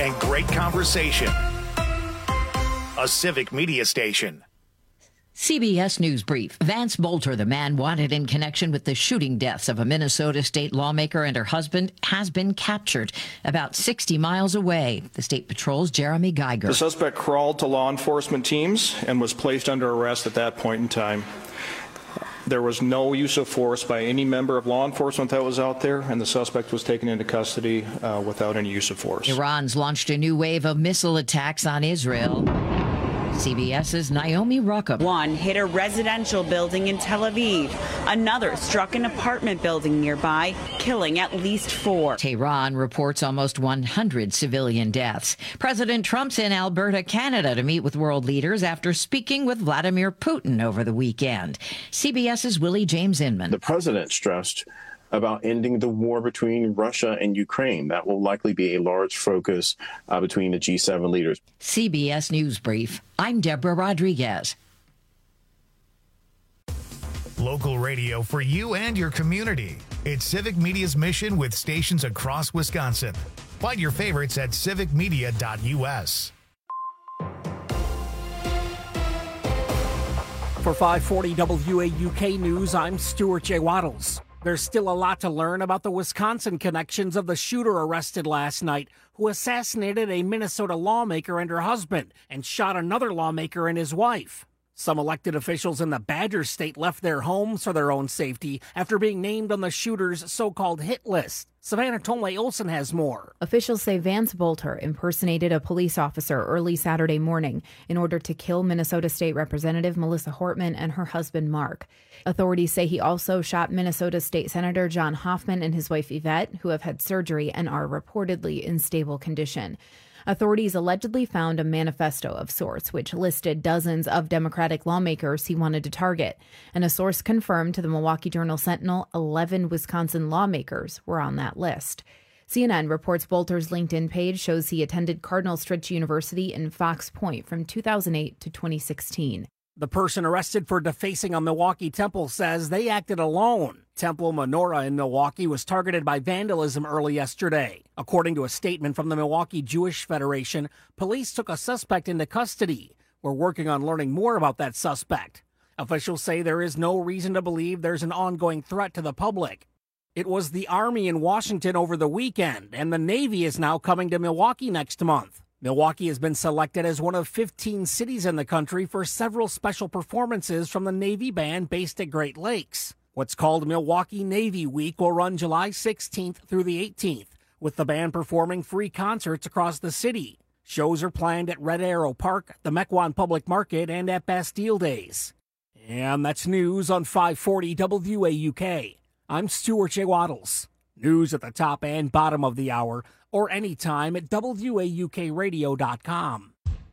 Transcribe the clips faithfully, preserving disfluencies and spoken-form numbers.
and great conversation. A Civic Media station. C B S News Brief. Vance Bolter, the man wanted in connection with the shooting deaths of a Minnesota state lawmaker and her husband, has been captured about sixty miles away. The State Patrol's Jeremy Geiger. The suspect crawled to law enforcement teams and was placed under arrest at that point in time. There was no use of force by any member of law enforcement that was out there, and the suspect was taken into custody uh, without any use of force. Iran's launched a new wave of missile attacks on Israel. CBS's Naomi Ruckup. One hit a residential building in Tel Aviv. Another struck an apartment building nearby, killing at least four. Tehran reports almost one hundred civilian deaths. President Trump's in Alberta, Canada, to meet with world leaders after speaking with Vladimir Putin over the weekend. CBS's Willie James Inman. The president stressed about ending the war between Russia and Ukraine. That will likely be a large focus uh, between the G seven leaders. C B S News Brief. I'm Deborah Rodriguez. Local radio for you and your community. It's Civic Media's mission with stations across Wisconsin. Find your favorites at civic media dot u s. For five forty W A U K News, I'm Stuart J. Waddles. There's still a lot to learn about the Wisconsin connections of the shooter arrested last night who assassinated a Minnesota lawmaker and her husband and shot another lawmaker and his wife. Some elected officials in the Badger State left their homes for their own safety after being named on the shooter's so-called hit list. Savannah Tomley Olson has more. Officials say Vance Bolter impersonated a police officer early Saturday morning in order to kill Minnesota State Representative Melissa Hortman and her husband Mark. Authorities say he also shot Minnesota State Senator John Hoffman and his wife Yvette, who have had surgery and are reportedly in stable condition. Authorities allegedly found a manifesto of sorts, which listed dozens of Democratic lawmakers he wanted to target. And a source confirmed to the Milwaukee Journal-Sentinel eleven Wisconsin lawmakers were on that list. C N N reports Bolter's LinkedIn page shows he attended Cardinal Stritch University in Fox Point from two thousand eight to twenty sixteen. The person arrested for defacing a Milwaukee temple says they acted alone. Temple Menorah in Milwaukee was targeted by vandalism early yesterday. According to a statement from the Milwaukee Jewish Federation, police took a suspect into custody. We're working on learning more about that suspect. Officials say there is no reason to believe there's an ongoing threat to the public. It was the Army in Washington over the weekend, and the Navy is now coming to Milwaukee next month. Milwaukee has been selected as one of fifteen cities in the country for several special performances from the Navy band based at Great Lakes. What's called Milwaukee Navy Week will run July sixteenth through the eighteenth, with the band performing free concerts across the city. Shows are planned at Red Arrow Park, the Mequon Public Market, and at Bastille Days. And that's news on five forty W A U K. I'm Stuart J. Waddles. News at the top and bottom of the hour, or anytime at W A U K radio dot com.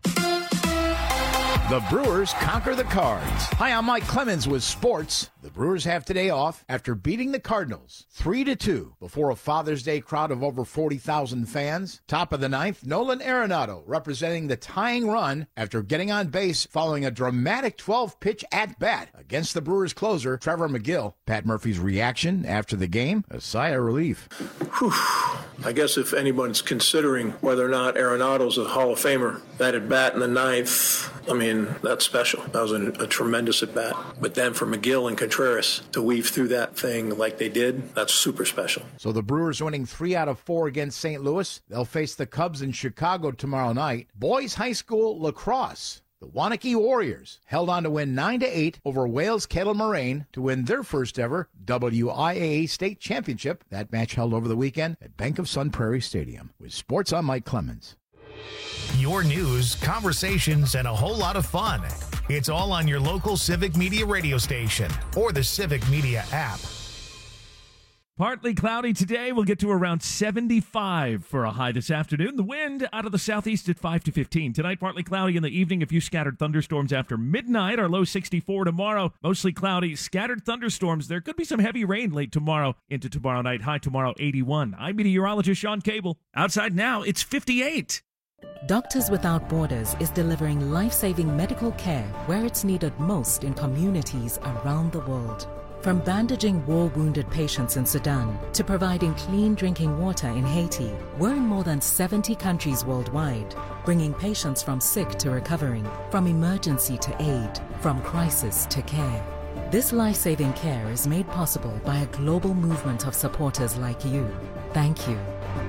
The Brewers conquer the Cards. Hi, I'm Mike Clemens with sports. The Brewers have today off after beating the Cardinals three to two before a Father's Day crowd of over forty thousand fans. Top of the ninth, Nolan Arenado representing the tying run after getting on base following a dramatic twelve-pitch at-bat against the Brewers closer, Trevor McGill. Pat Murphy's reaction after the game, a sigh of relief. Whew. I guess if anyone's considering whether or not Arenado's a Hall of Famer, that at-bat in the ninth, I mean, that's special. That was a, a tremendous at-bat. But then for McGill and Contreras to weave through that thing like they did, that's super special. So the Brewers winning three out of four against Saint Louis. They'll face the Cubs in Chicago tomorrow night. Boys High School lacrosse. The Waunakee Warriors held on to win nine to eight over Wales Kettle Moraine to win their first ever W I A A state championship. That match held over the weekend at Bank of Sun Prairie Stadium. With sports, I'm Mike Clemens. Your news, conversations, and a whole lot of fun. It's all on your local Civic Media radio station or the Civic Media app. Partly cloudy today. We'll get to around seventy-five for a high this afternoon. The wind out of the southeast at five to fifteen. Tonight, partly cloudy in the evening. A few scattered thunderstorms after midnight. Our low sixty-four tomorrow. Mostly cloudy, scattered thunderstorms. There could be some heavy rain late tomorrow into tomorrow night. High tomorrow, eighty-one. I'm meteorologist Sean Cable. Outside now, it's fifty-eight. Doctors Without Borders is delivering life-saving medical care where it's needed most in communities around the world. From bandaging war-wounded patients in Sudan to providing clean drinking water in Haiti, we're in more than seventy countries worldwide, bringing patients from sick to recovering, from emergency to aid, from crisis to care. This life-saving care is made possible by a global movement of supporters like you. Thank you.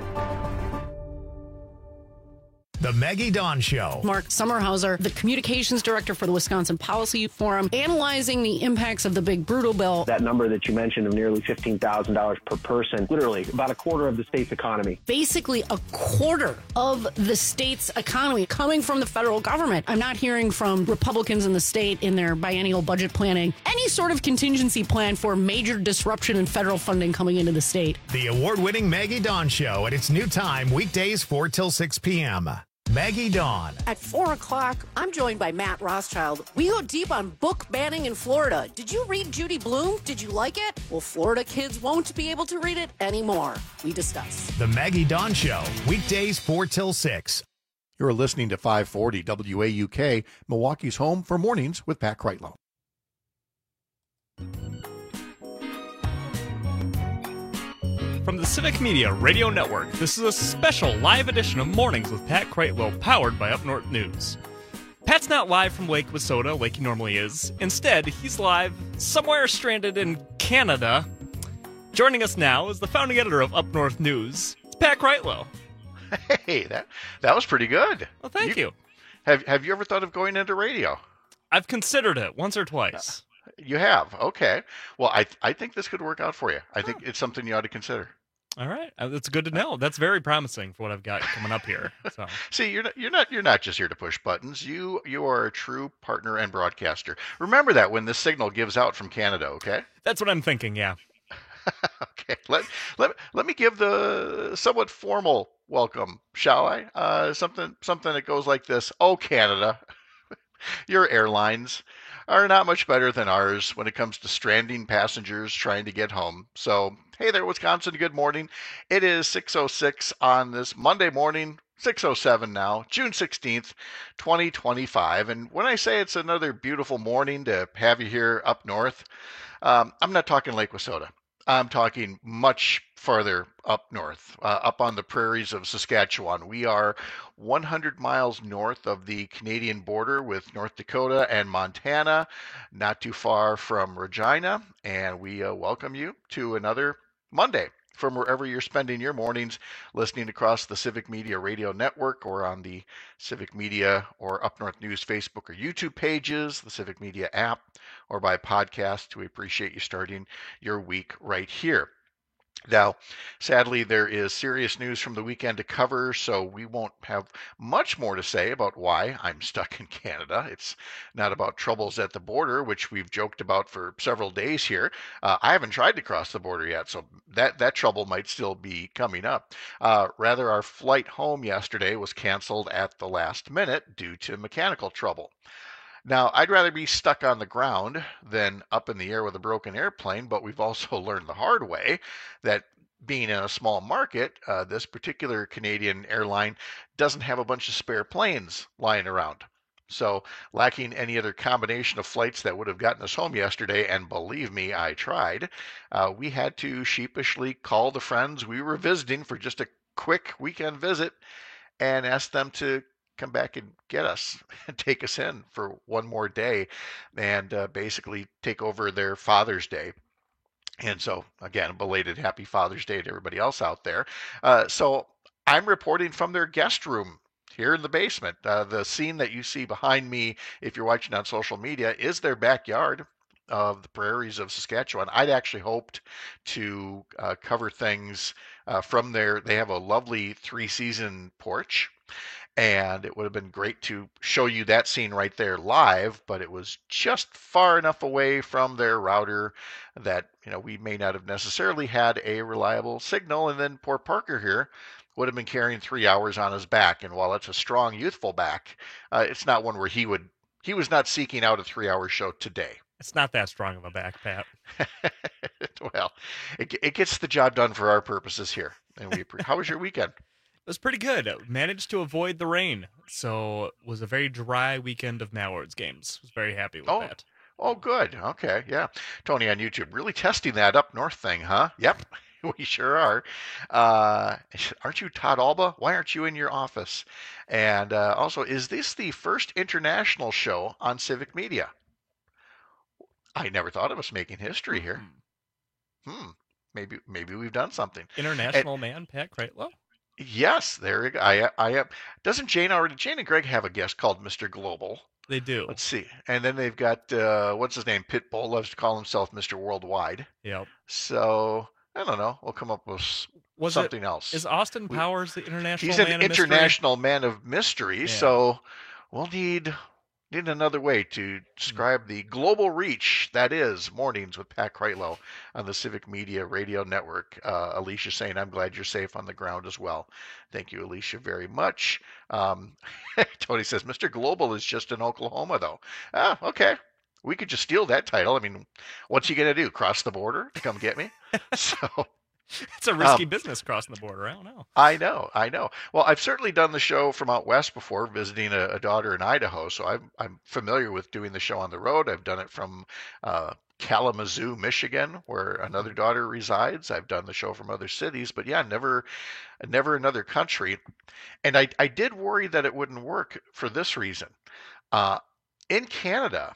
The Maggie Dawn Show. Mark Sommerhauser, the communications director for the Wisconsin Policy Forum, analyzing the impacts of the big brutal bill. That number that you mentioned of nearly fifteen thousand dollars per person, literally about a quarter of the state's economy. Basically a quarter of the state's economy coming from the federal government. I'm not hearing from Republicans in the state in their biennial budget planning any sort of contingency plan for major disruption in federal funding coming into the state. The award-winning Maggie Dawn Show at its new time, weekdays four till six p.m. Maggie Dawn. At four o'clock, I'm joined by Matt Rothschild. We go deep on book banning in Florida. Did you read Judy Blume? Did you like it? Well, Florida kids won't be able to read it anymore. We discuss. The Maggie Dawn Show, weekdays four till six. You're listening to five forty W A U K, Milwaukee's home for mornings with Pat Kreitlow. From the Civic Media Radio Network, this is a special live edition of Mornings with Pat Kreitlow, powered by Up North News. Pat's not live from Lake Wissota, like he normally is. Instead, he's live somewhere stranded in Canada. Joining us now is the founding editor of Up North News. It's Pat Kreitlow. Hey, that that was pretty good. Well, thank you. you. Have Have you ever thought of going into radio? I've considered it once or twice. You have? Okay. Well, I I think this could work out for you. I think oh. it's something you ought to consider. All right, that's good to know. That's very promising for what I've got coming up here. So, see, you're not you're not you're not just here to push buttons. You you are a true partner and broadcaster. Remember that when this signal gives out from Canada. Okay. That's what I'm thinking. Yeah. Okay. Let let let me give the somewhat formal welcome, shall I? Uh, something something that goes like this. Oh, Canada, your airlines are not much better than ours when it comes to stranding passengers trying to get home. So, hey there, Wisconsin, good morning. It is six oh six on this Monday morning, six oh seven now, June sixteenth, twenty twenty-five. And when I say it's another beautiful morning to have you here up north, um, I'm not talking Lake Wissota. I'm talking much farther up north, uh, up on the prairies of Saskatchewan. We are one hundred miles north of the Canadian border with North Dakota and Montana, not too far from Regina, and we uh, welcome you to another Monday from wherever you're spending your mornings, listening across the Civic Media Radio Network or on the Civic Media or Up North News Facebook or YouTube pages, the Civic Media app, or by podcast. We appreciate you starting your week right here. Now, sadly, there is serious news from the weekend to cover, so we won't have much more to say about why I'm stuck in Canada. It's not about troubles at the border, which we've joked about for several days here. Uh, I haven't tried to cross the border yet, so that, that trouble might still be coming up. Uh, rather, our flight home yesterday was canceled at the last minute due to mechanical trouble. Now, I'd rather be stuck on the ground than up in the air with a broken airplane, but we've also learned the hard way that being in a small market, uh, this particular Canadian airline doesn't have a bunch of spare planes lying around. So, lacking any other combination of flights that would have gotten us home yesterday, and believe me, I tried, uh, we had to sheepishly call the friends we were visiting for just a quick weekend visit and ask them to come back and get us and take us in for one more day and uh, basically take over their Father's Day. And so, again, belated happy Father's Day to everybody else out there. Uh, so I'm reporting from their guest room here in the basement. Uh, the scene that you see behind me, if you're watching on social media, is their backyard of the prairies of Saskatchewan. I'd actually hoped to uh, cover things uh, from there. They have a lovely three-season porch, and it would have been great to show you that scene right there live, but it was just far enough away from their router that, you know, we may not have necessarily had a reliable signal. And then poor Parker here would have been carrying three hours on his back. And while it's a strong, youthful back, uh, it's not one where he would, he was not seeking out a three-hour show today. It's not that strong of a back, Pat. Well, it, it gets the job done for our purposes here. And we, how was your weekend? It was pretty good. Managed to avoid the rain, so it was a very dry weekend of Mallards games. Was very happy with oh, that. Oh, good. Okay, yeah. Tony on YouTube, really testing that up north thing, huh? Yep, we sure are. Uh, aren't you Todd Alba? Why aren't you in your office? And uh, also, is this the first international show on Civic Media? I never thought of us making history here. Hmm. Maybe maybe we've done something. International and, man, Pat Kreitlow? Yes, there you go. I I am. Doesn't Jane already? Jane and Greg have a guest called Mister Global. They do. Let's see. And then they've got uh, what's his name? Pitbull loves to call himself Mister Worldwide. Yep. So I don't know. We'll come up with Was something it, else. Is Austin Powers the international? He's man an of international man of mystery. Yeah. So we'll need. Need another way to describe the global reach that is Mornings with Pat Kreitlow on the Civic Media Radio Network. Uh, Alicia saying, I'm glad you're safe on the ground as well. Thank you, Alicia, very much. Um, Tony says, Mister Global is just in Oklahoma, though. Ah, okay. We could just steal that title. I mean, what's he going to do? Cross the border to come get me? So... It's a risky um, business crossing the border. I don't know. I know, I know. Well, I've certainly done the show from out west before, visiting a, a daughter in Idaho, so I'm I'm familiar with doing the show on the road. I've done it from uh, Kalamazoo, Michigan, where another daughter resides. I've done the show from other cities, but yeah, never, never another country. And I I did worry that it wouldn't work for this reason. Uh, in Canada,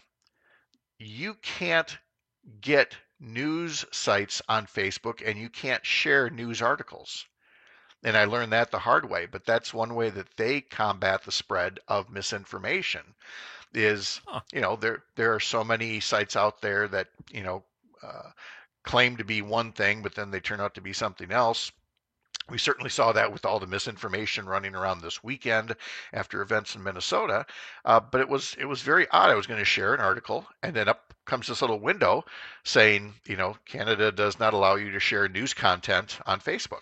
you can't get news sites on Facebook and you can't share news articles. And I learned that the hard way, but that's one way that they combat the spread of misinformation is, huh. you know, there there are so many sites out there that, you know, uh, claim to be one thing, but then they turn out to be something else. We certainly saw that with all the misinformation running around this weekend after events in Minnesota. Uh, but it was it was very odd. I was going to share an article, and then up comes this little window saying, you know, Canada does not allow you to share news content on Facebook.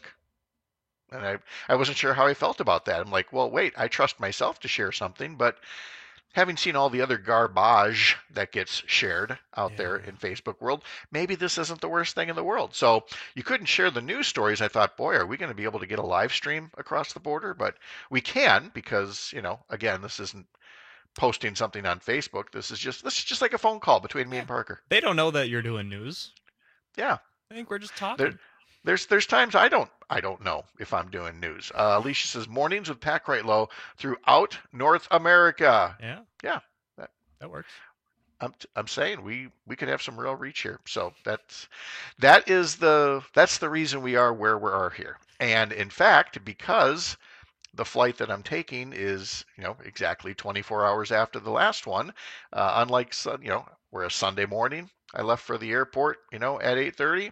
And I, I wasn't sure how I felt about that. I'm like, well, wait, I trust myself to share something, but having seen all the other garbage that gets shared out yeah. there in Facebook world, maybe this isn't the worst thing in the world. So you couldn't share the news stories. I thought, boy, are we going to be able to get a live stream across the border? But we can because, you know, again, this isn't posting something on Facebook. This is just this is just like a phone call between me and Parker. They don't know that you're doing news. Yeah. I think we're just talking. There, there's there's times I don't I don't know if I'm doing news. Uh, Alicia says Mornings with Pat Kreitlow throughout North America. Yeah. Yeah. That that works. I'm I'm saying we we could have some real reach here. So that's that is the that's the reason we are where we are here. And in fact, because the flight that I'm taking is, you know, exactly twenty-four hours after the last one. Uh, unlike, you know, where a Sunday morning I left for the airport, you know, at eight thirty.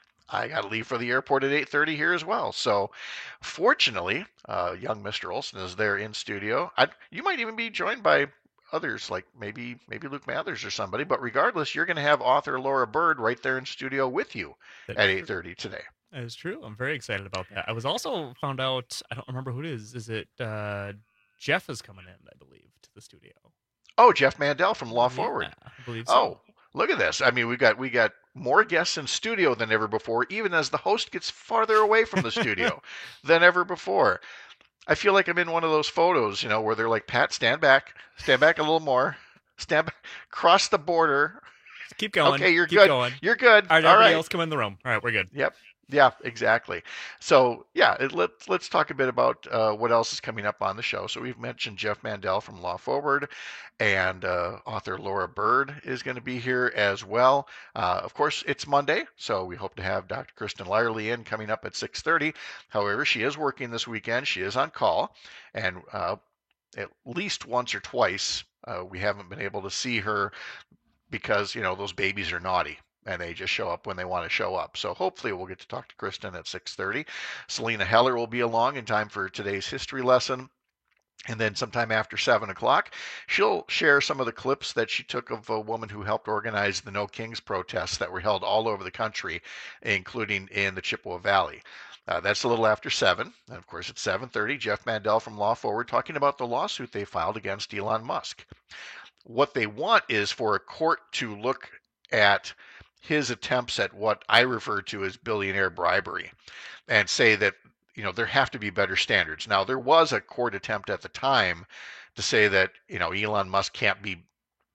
I got to leave for the airport at eight thirty here as well. So fortunately, uh, young Mister Olson is there in studio. I, you might even be joined by others, like maybe maybe Luke Mathers or somebody. But regardless, you're going to have author Laura Bird right there in studio with you at eight thirty today. That is true. I'm very excited about that. I was also found out, I don't remember who it is. Is it uh, Jeff is coming in, I believe, to the studio. Oh, Jeff Mandel from Law yeah, Forward. I believe so. Oh, look at this. I mean, we got we got more guests in studio than ever before, even as the host gets farther away from the studio than ever before. I feel like I'm in one of those photos, you know, where they're like, Pat, stand back, stand back a little more, stand back, cross the border. Keep going. Okay, you're Keep good. Going. You're good. All right, All everybody right. else come in the room. All right, we're good. Yep. Yeah, exactly. So, yeah, it, let's let's talk a bit about uh, what else is coming up on the show. So we've mentioned Jeff Mandel from Law Forward, and uh, author Laura Bird is going to be here as well. Uh, of course, it's Monday, so we hope to have Doctor Kristen Lyerly in coming up at six thirty. However, she is working this weekend. She is on call, and uh, at least once or twice uh, we haven't been able to see her because, you know, those babies are naughty. And they just show up when they want to show up. So hopefully we'll get to talk to Kristen at six thirty. Selena Heller will be along in time for today's history lesson. And then sometime after seven o'clock, she'll share some of the clips that she took of a woman who helped organize the No Kings protests that were held all over the country, including in the Chippewa Valley. Uh, that's a little after seven. And of course, at seven thirty, Jeff Mandel from Law Forward talking about the lawsuit they filed against Elon Musk. What they want is for a court to look at his attempts at what I refer to as billionaire bribery and say that, you know, there have to be better standards. Now, there was a court attempt at the time to say that, you know, Elon Musk can't be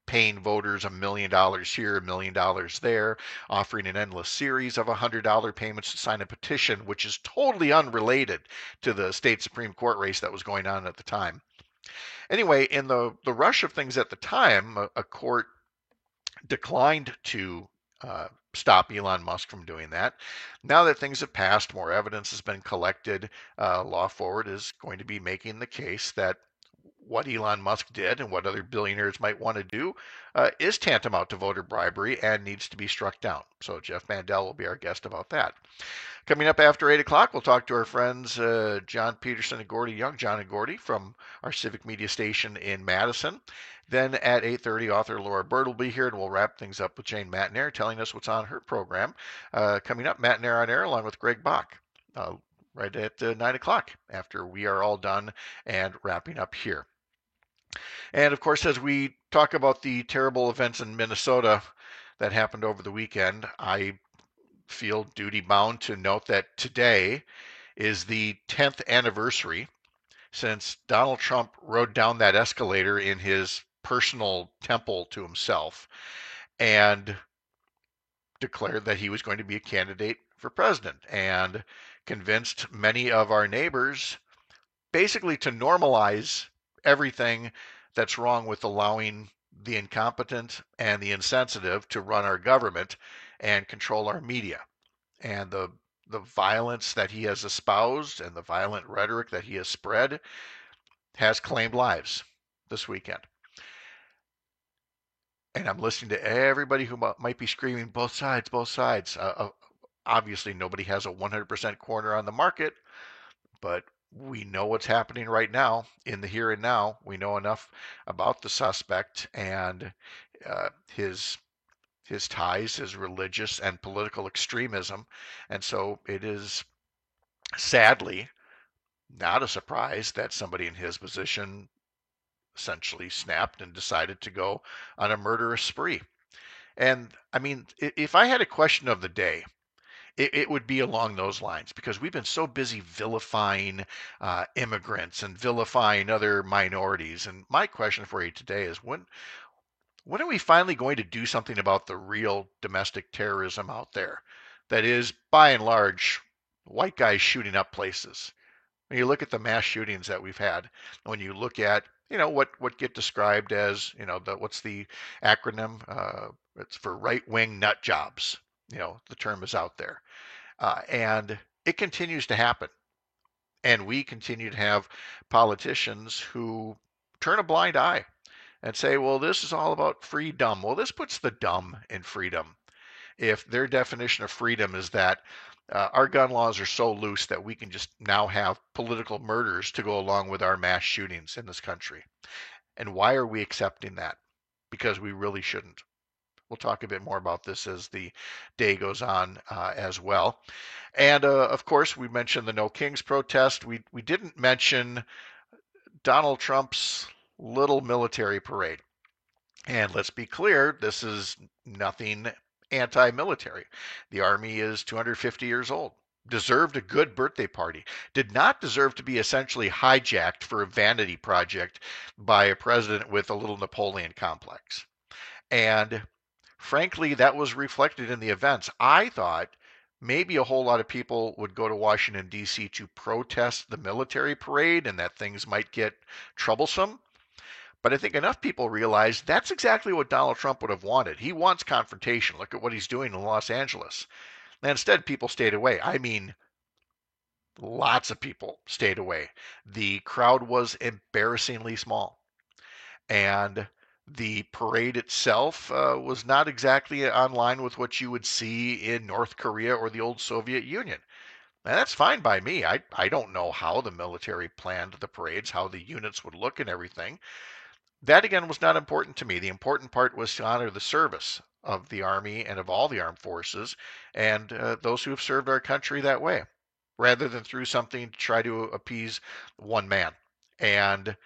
paying voters a million dollars here, a million dollars there, offering an endless series of one hundred dollars payments to sign a petition, which is totally unrelated to the state Supreme Court race that was going on at the time. Anyway, in the, the rush of things at the time, a, a court declined to uh, stop Elon Musk from doing that. Now that things have passed, more evidence has been collected, uh, Law Forward is going to be making the case that what Elon Musk did and what other billionaires might want to do uh, is tantamount to voter bribery and needs to be struck down. So Jeff Mandel will be our guest about that. Coming up after eight o'clock, we'll talk to our friends uh, John Peterson and Gordy Young, John and Gordy from our Civic Media station in Madison. Then at eight thirty, author Laura Bird will be here, and we'll wrap things up with Jane Matnair telling us what's on her program. Uh, coming up, Matnair on Air along with Greg Bach. Uh, right at uh, nine o'clock after we are all done and wrapping up here. And of course, as we talk about the terrible events in Minnesota that happened over the weekend, I feel duty bound to note that today is the tenth anniversary since Donald Trump rode down that escalator in his personal temple to himself and declared that he was going to be a candidate for president, and convinced many of our neighbors basically to normalize everything that's wrong with allowing the incompetent and the insensitive to run our government and control our media. And the the violence that he has espoused and the violent rhetoric that he has spread has claimed lives this weekend. And I'm listening to everybody who might be screaming, both sides, both sides. Uh, obviously, nobody has a one hundred percent corner on the market, but we know what's happening right now in the here and now. We know enough about the suspect and uh, his his ties, his religious and political extremism. And so it is sadly not a surprise that somebody in his position essentially snapped and decided to go on a murderous spree. And I mean, if I had a question of the day, it, it would be along those lines, because we've been so busy vilifying uh, immigrants and vilifying other minorities. And my question for you today is, when when are we finally going to do something about the real domestic terrorism out there that is, by and large, white guys shooting up places? When you look at the mass shootings that we've had, when you look at, you know, what, what get described as, you know, the, what's the acronym? Uh, it's for right-wing nut jobs. You know, the term is out there. Uh, and it continues to happen. And we continue to have politicians who turn a blind eye and say, well, this is all about freedom. Well, this puts the dumb in freedom. If their definition of freedom is that uh, our gun laws are so loose that we can just now have political murders to go along with our mass shootings in this country. And why are we accepting that? Because we really shouldn't. We'll talk a bit more about this as the day goes on uh, as well. And uh, of course, we mentioned the No Kings protest. We we didn't mention Donald Trump's little military parade. And let's be clear, this is nothing anti-military. The Army is two hundred fifty years old. Deserved a good birthday party. Did not deserve to be essentially hijacked for a vanity project by a president with a little Napoleon complex. And frankly, that was reflected in the events. I thought maybe a whole lot of people would go to Washington, D C to protest the military parade and that things might get troublesome. But I think enough people realize that's exactly what Donald Trump would have wanted. He wants confrontation. Look at what he's doing in Los Angeles. And instead, people stayed away. I mean, lots of people stayed away. The crowd was embarrassingly small. And the parade itself uh, was not exactly on line with what you would see in North Korea or the old Soviet Union. And that's fine by me. I, I don't know how the military planned the parades, how the units would look and everything. That, again, was not important to me. The important part was to honor the service of the Army and of all the armed forces and uh, those who have served our country that way, rather than through something to try to appease one man. And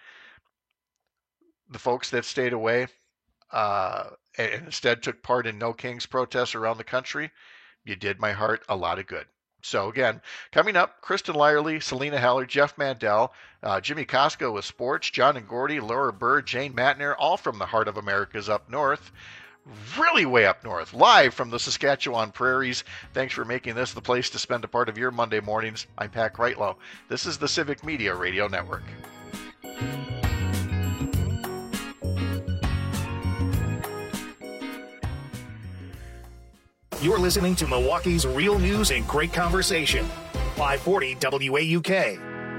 the folks that stayed away uh, and instead took part in No Kings protests around the country, you did my heart a lot of good. So again, coming up, Kristen Lyerly, Selena Heller, Jeff Mandel, uh, Jimmy Costco with sports, John and Gordy, Laura Bird, Jane Matner, all from the heart of America's up north. Really way up north, live from the Saskatchewan prairies. Thanks for making this the place to spend a part of your Monday mornings. I'm Pat Kreitlow. This is the Civic Media Radio Network. You're listening to Milwaukee's Real News and Great Conversation. five forty W A U K.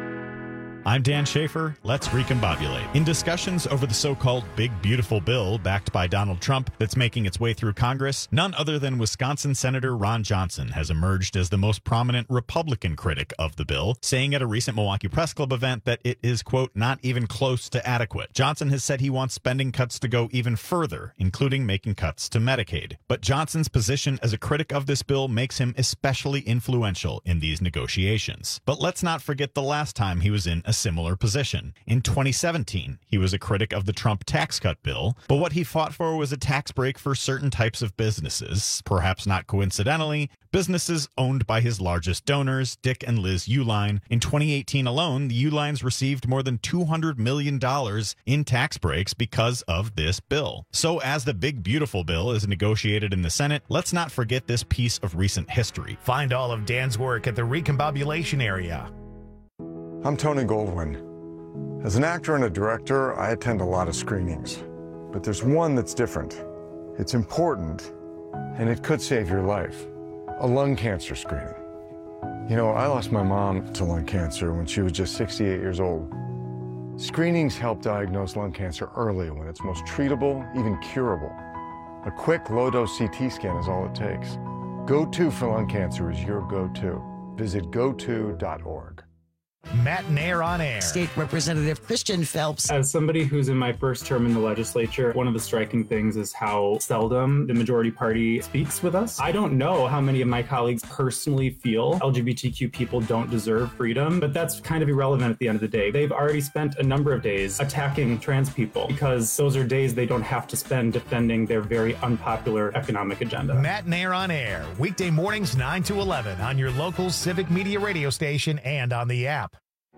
I'm Dan Schaefer. Let's recombobulate. In discussions over the so-called Big Beautiful Bill backed by Donald Trump that's making its way through Congress, none other than Wisconsin Senator Ron Johnson has emerged as the most prominent Republican critic of the bill, saying at a recent Milwaukee Press Club event that it is, quote, not even close to adequate. Johnson has said he wants spending cuts to go even further, including making cuts to Medicaid. But Johnson's position as a critic of this bill makes him especially influential in these negotiations. But let's not forget the last time he was in a similar position. In twenty seventeen, he was a critic of the Trump tax cut bill, but what he fought for was a tax break for certain types of businesses. Perhaps not coincidentally, businesses owned by his largest donors, Dick and Liz Uihlein. In twenty eighteen alone, the Uihleins received more than two hundred million dollars in tax breaks because of this bill. So as the Big Beautiful Bill is negotiated in the Senate, let's not forget this piece of recent history. Find all of Dan's work at the Recombobulation area. I'm Tony Goldwyn. As an actor and a director, I attend a lot of screenings. But there's one that's different. It's important, and it could save your life. A lung cancer screening. You know, I lost my mom to lung cancer when she was just sixty-eight years old. Screenings help diagnose lung cancer early when it's most treatable, even curable. A quick, low-dose C T scan is all it takes. Go To for lung cancer is your go-to. Visit go to dot org. Matt Nair on air. State Representative Christian Phelps. As somebody who's in my first term in the legislature, one of the striking things is how seldom the majority party speaks with us. I don't know how many of my colleagues personally feel L G B T Q people don't deserve freedom, but that's kind of irrelevant at the end of the day. They've already spent a number of days attacking trans people because those are days they don't have to spend defending their very unpopular economic agenda. Matt Nair on air, weekday mornings nine to eleven on your local Civic Media radio station and on the app.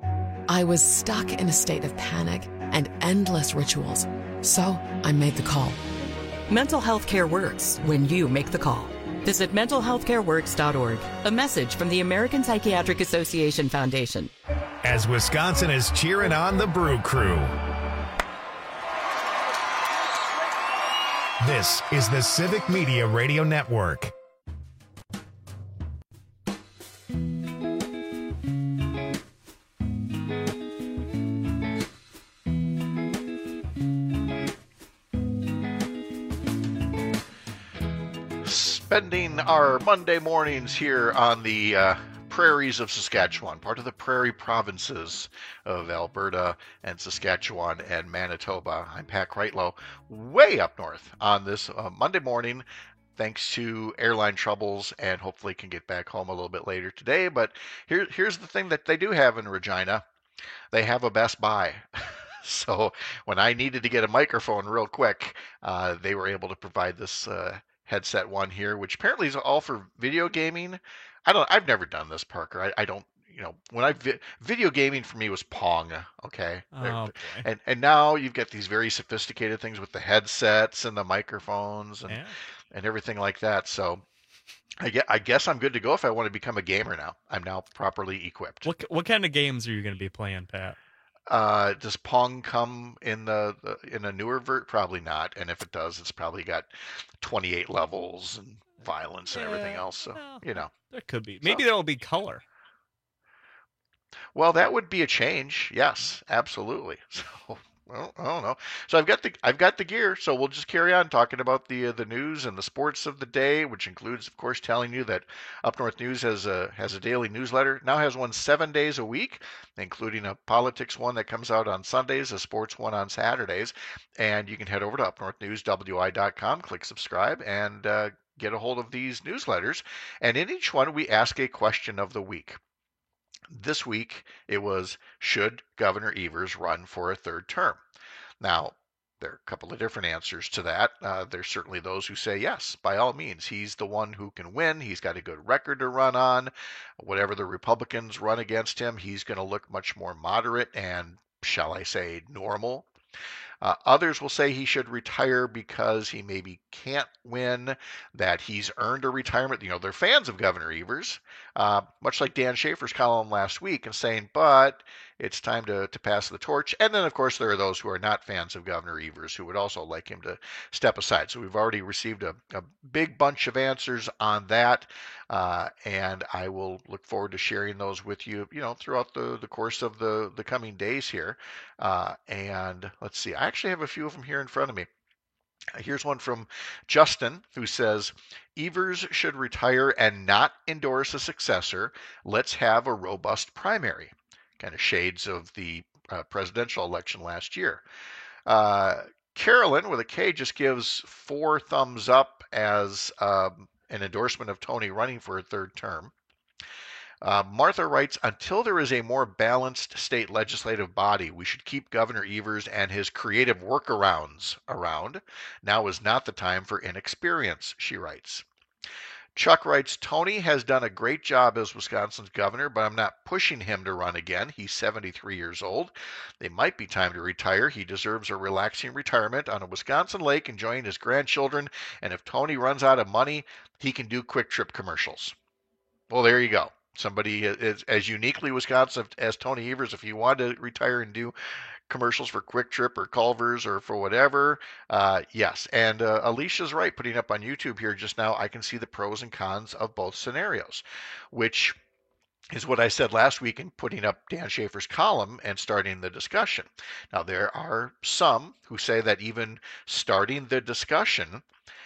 I was stuck in a state of panic and endless rituals, so I made the call. Mental health care works when you make the call. Visit mental health care works dot org. A message from the American Psychiatric Association Foundation. As Wisconsin is cheering on the Brew Crew. This is the Civic Media Radio Network. Spending our Monday mornings here on the uh, prairies of Saskatchewan, part of the prairie provinces of Alberta and Saskatchewan and Manitoba. I'm Pat Kreitlow, way up north on this uh, Monday morning, thanks to airline troubles, and hopefully can get back home a little bit later today. But here, here's the thing that they do have in Regina. They have a Best Buy. So when I needed to get a microphone real quick, uh, they were able to provide this uh, headset one here, which apparently is all for video gaming. I don't, I've never done this, Parker. I, I don't, you know, when I, vi- video gaming for me was Pong. Okay. Oh, and, and now you've got these very sophisticated things with the headsets and the microphones and, yeah. and everything like that. So I guess, I guess I'm good to go if I want to become a gamer now. I'm now properly equipped. What, what kind of games are you going to be playing, Pat? Uh, does Pong come in the, the in a newer vert? Probably not. And if it does, it's probably got twenty-eight levels and violence and yeah, everything else. So well, you know, there could be. Maybe so, there will be color. Well, that would be a change. Yes, absolutely. So. Well, I don't know. So I've got the I've got the gear. So we'll just carry on talking about the uh, the news and the sports of the day, which includes, of course, telling you that Up North News has a has a daily newsletter. Now has one seven days a week, including a politics one that comes out on Sundays, a sports one on Saturdays, and you can head over to up north news w i dot com, click subscribe, and uh, get a hold of these newsletters. And in each one, we ask a question of the week. This week, it was, should Governor Evers run for a third term? Now, There are a couple of different answers to that. Uh, there's certainly those who say, yes, by all means, he's the one who can win. He's got a good record to run on. Whatever the Republicans run against him, he's going to look much more moderate and, shall I say, normal. Uh, others will say he should retire because he maybe can't win, that he's earned a retirement. You know, they're fans of Governor Evers, uh, much like Dan Schaefer's column last week, and saying, but it's time to, to pass the torch. And then, of course, there are those who are not fans of Governor Evers who would also like him to step aside. So we've already received a, a big bunch of answers on that, uh, and I will look forward to sharing those with you, you know, throughout the, the course of the, the coming days here. Uh, and let's see, I actually have a few of them here in front of me. Here's one from Justin, who says, Evers should retire and not endorse a successor. Let's have a robust primary. Kind of shades of the uh, presidential election last year. Uh, Carolyn, with a K, just gives four thumbs up as um, an endorsement of Tony running for a third term. Uh, Martha writes, until there is a more balanced state legislative body, we should keep Governor Evers and his creative workarounds around. Now is not the time for inexperience, she writes. Chuck writes, Tony has done a great job as Wisconsin's governor, but I'm not pushing him to run again. He's seventy-three years old. It might be time to retire. He deserves a relaxing retirement on a Wisconsin lake enjoying his grandchildren. And if Tony runs out of money, he can do quick trip commercials. Well, there you go. Somebody is as uniquely Wisconsin as Tony Evers. If you want to retire and do commercials for Quick Trip or Culver's or for whatever, uh, yes. And uh, Alicia's right, putting up on YouTube here just now, I can see the pros and cons of both scenarios, which is what I said last week in putting up Dan Schaefer's column and starting the discussion. Now, there are some who say that even starting the discussion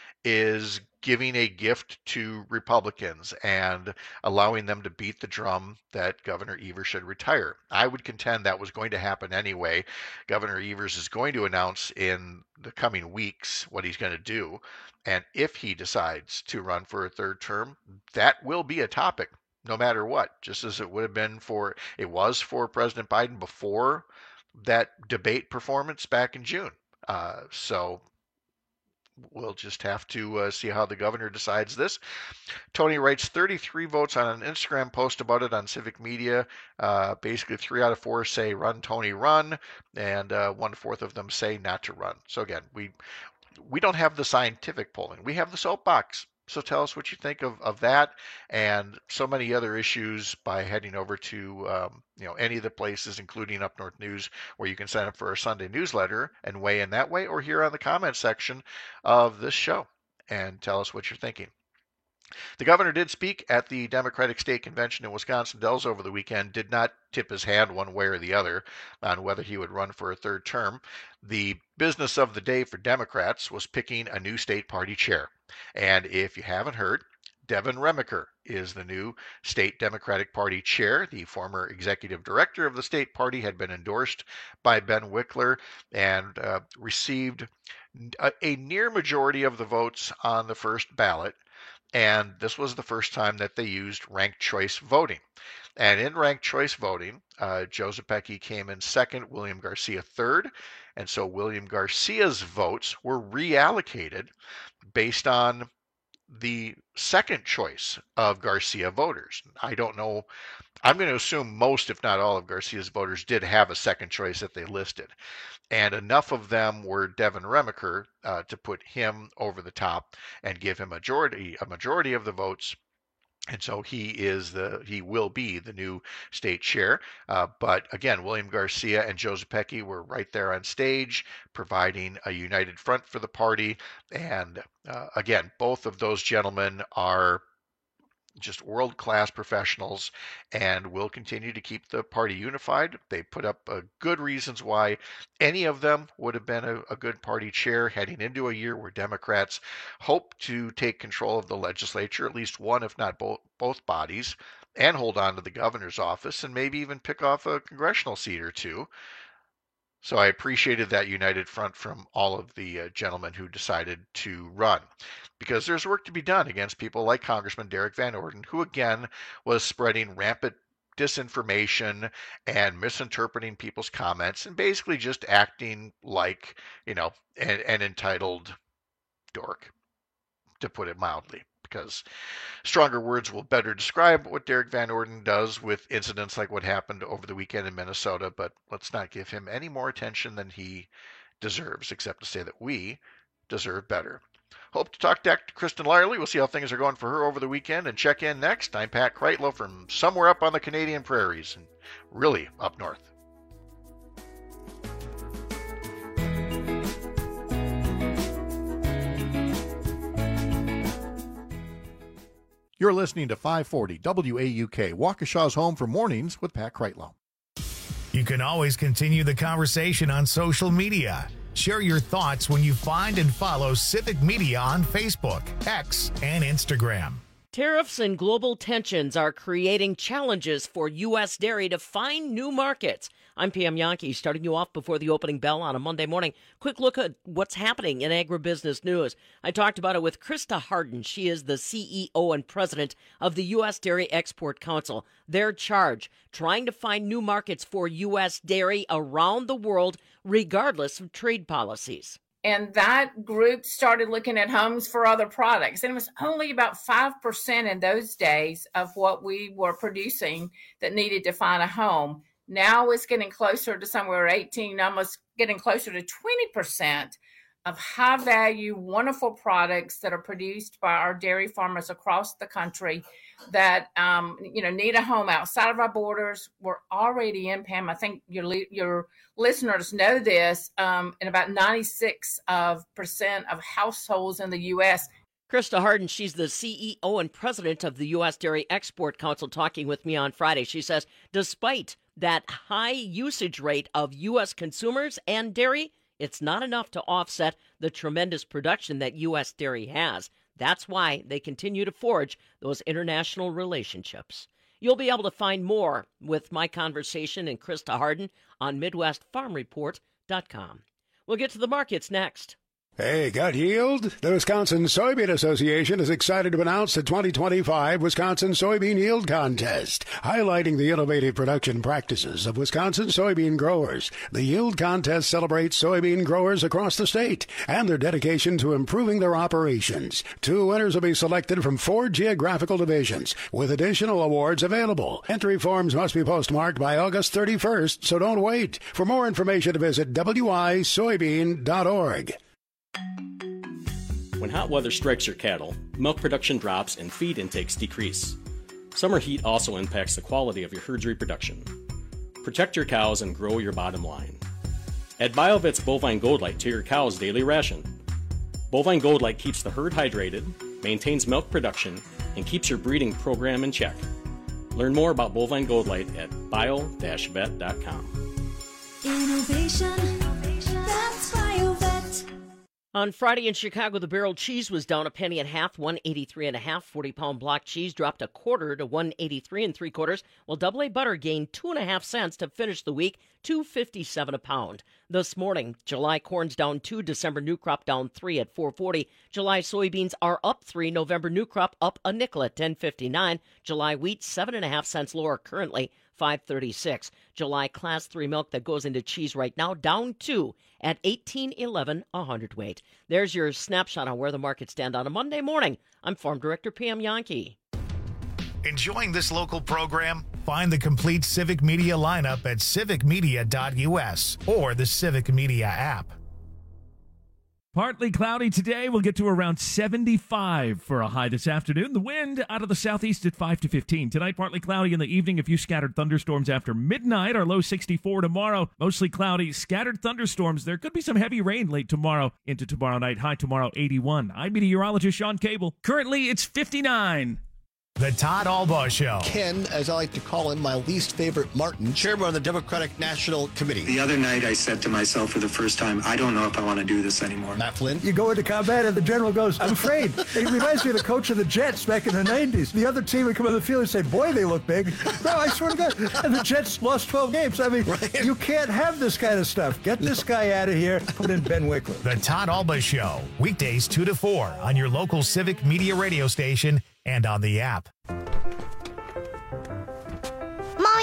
is giving a gift to Republicans and allowing them to beat the drum that Governor Evers should retire. I would contend that was going to happen anyway. Governor Evers is going to announce in the coming weeks what he's going to do. And if he decides to run for a third term, that will be a topic no matter what, just as it would have been for, it was for President Biden before that debate performance back in June. Uh, so we'll just have to uh, see how the governor decides this. Tony writes thirty-three votes on an Instagram post about it on Civic Media. Uh, basically, three out of four say run, Tony, run, and uh, one-fourth of them say not to run. So again, we we don't have the scientific polling. We have the soapbox. So tell us what you think of, of that and so many other issues by heading over to um, you know any of the places, including Up North News, where you can sign up for our Sunday newsletter and weigh in that way, or here on the comment section of this show and tell us what you're thinking. The governor did speak at the Democratic State Convention in Wisconsin Dells over the weekend, did not tip his hand one way or the other on whether he would run for a third term. The business of the day for Democrats was picking a new state party chair. And if you haven't heard, Devin Remiker is the new state Democratic Party chair. The former executive director of the state party had been endorsed by Ben Wickler and uh, received a, a near majority of the votes on the first ballot. And this was the first time that they used ranked choice voting. And in ranked choice voting, uh, Joe Zepecki came in second, William Garcia third. And so William Garcia's votes were reallocated based on the second choice of Garcia voters. I don't know. I'm going to assume most, if not all, of Garcia's voters did have a second choice that they listed. And enough of them were Devin Remiker uh, to put him over the top and give him a majority, a majority of the votes. And so he is the he will be the new state chair. Uh, but again, William Garcia and Joe Zepecki were right there on stage, providing a united front for the party. And uh, again, both of those gentlemen are just world-class professionals and will continue to keep the party unified. They put up uh, good reasons why any of them would have been a, a good party chair heading into a year where Democrats hope to take control of the legislature, at least one, if not both, both bodies, and hold on to the governor's office and maybe even pick off a congressional seat or two. So I appreciated that united front from all of the uh, gentlemen who decided to run, because there's work to be done against people like Congressman Derek Van Orden, who again was spreading rampant disinformation and misinterpreting people's comments and basically just acting like, you know, an, an entitled dork, to put it mildly, because stronger words will better describe what Derek Van Orden does with incidents like what happened over the weekend in Minnesota. But let's not give him any more attention than he deserves, except to say that we deserve better. Hope to talk to Kristen Lyerly. We'll see how things are going for her over the weekend and check in next. I'm Pat Kreitlow from somewhere up on the Canadian prairies and really up north. You're listening to five forty W A U K, Waukesha's home for mornings with Pat Kreitlow. You can always continue the conversation on social media. Share your thoughts when you find and follow Civic Media on Facebook, X, and Instagram. Tariffs and global tensions are creating challenges for U S dairy to find new markets. I'm Pam Yonke, starting you off before the opening bell on a Monday morning. Quick look at what's happening in agribusiness news. I talked about it with Krista Harden. She is the C E O and president of the U S Dairy Export Council. Their charge, trying to find new markets for U S dairy around the world, regardless of trade policies. And that group started looking at homes for other products. And it was only about five percent in those days of what we were producing that needed to find a home. Now it's getting closer to somewhere eighteen, almost getting closer to twenty percent of high value, wonderful products that are produced by our dairy farmers across the country that, um, you know, need a home outside of our borders. We're already in, Pam, I think your your listeners know this, um, in about ninety-six percent of households in the U S. Krista Harden, she's the C E O and president of the U S Dairy Export Council, talking with me on Friday. She says, despite that high usage rate of U S consumers and dairy, it's not enough to offset the tremendous production that U S dairy has. That's why they continue to forge those international relationships. You'll be able to find more with my conversation and Krista Harden on Midwest Farm Report dot com. We'll get to the markets next. Hey, got yield? The Wisconsin Soybean Association is excited to announce the twenty twenty-five Wisconsin Soybean Yield Contest, highlighting the innovative production practices of Wisconsin soybean growers. The Yield Contest celebrates soybean growers across the state and their dedication to improving their operations. Two winners will be selected from four geographical divisions, with additional awards available. Entry forms must be postmarked by August thirty-first, so don't wait. For more information, visit W I soybean dot org. When hot weather strikes your cattle, milk production drops and feed intakes decrease. Summer heat also impacts the quality of your herd's reproduction. Protect your cows and grow your bottom line. Add BioVet's Bovine Gold Light to your cow's daily ration. Bovine Gold Light keeps the herd hydrated, maintains milk production, and keeps your breeding program in check. Learn more about Bovine Gold Light at bio dash vet dot com. Innovation, that's BioVet. On Friday in Chicago, the barrel cheese was down a penny and a half, one eighty-three and a half. forty-pound block cheese dropped a quarter to one eighty-three and three quarters, while double A butter gained two and a half cents to finish the week, two fifty-seven a pound. This morning, July corn's down two, December new crop down three at four forty. July soybeans are up three, November new crop up a nickel at ten fifty-nine. July wheat seven and a half cents lower currently, five thirty-six. July class three milk that goes into cheese right now down two at eighteen eleven a hundredweight. There's your snapshot on where the markets stand on a Monday morning. I'm Farm Director Pam Yonke. Enjoying this local program? Find the complete Civic Media lineup at civic media dot U S or the Civic Media app. Partly cloudy today. We'll get to around seventy-five for a high this afternoon. The wind out of the southeast at five to fifteen. Tonight, partly cloudy in the evening. A few scattered thunderstorms after midnight. Our low sixty-four tomorrow. Mostly cloudy, scattered thunderstorms. There could be some heavy rain late tomorrow into tomorrow night. High tomorrow, eighty-one. I'm meteorologist Sean Cable. Currently, it's fifty-nine. The Todd Albaugh Show. Ken, as I like to call him, my least favorite Martin, chairman of the Democratic National Committee. The other night I said to myself for the first time, I don't know if I want to do this anymore. Matt Flynn. You go into combat and the general goes, I'm afraid. It reminds me of the coach of the Jets back in the nineties. The other team would come on the field and say, boy, they look big. No, I swear to God. And the Jets lost twelve games. I mean, right. You can't have this kind of stuff. Get this guy out of here. Put in Ben Wickler. The Todd Albaugh Show. Weekdays two to four on your local Civic Media radio station and on the app.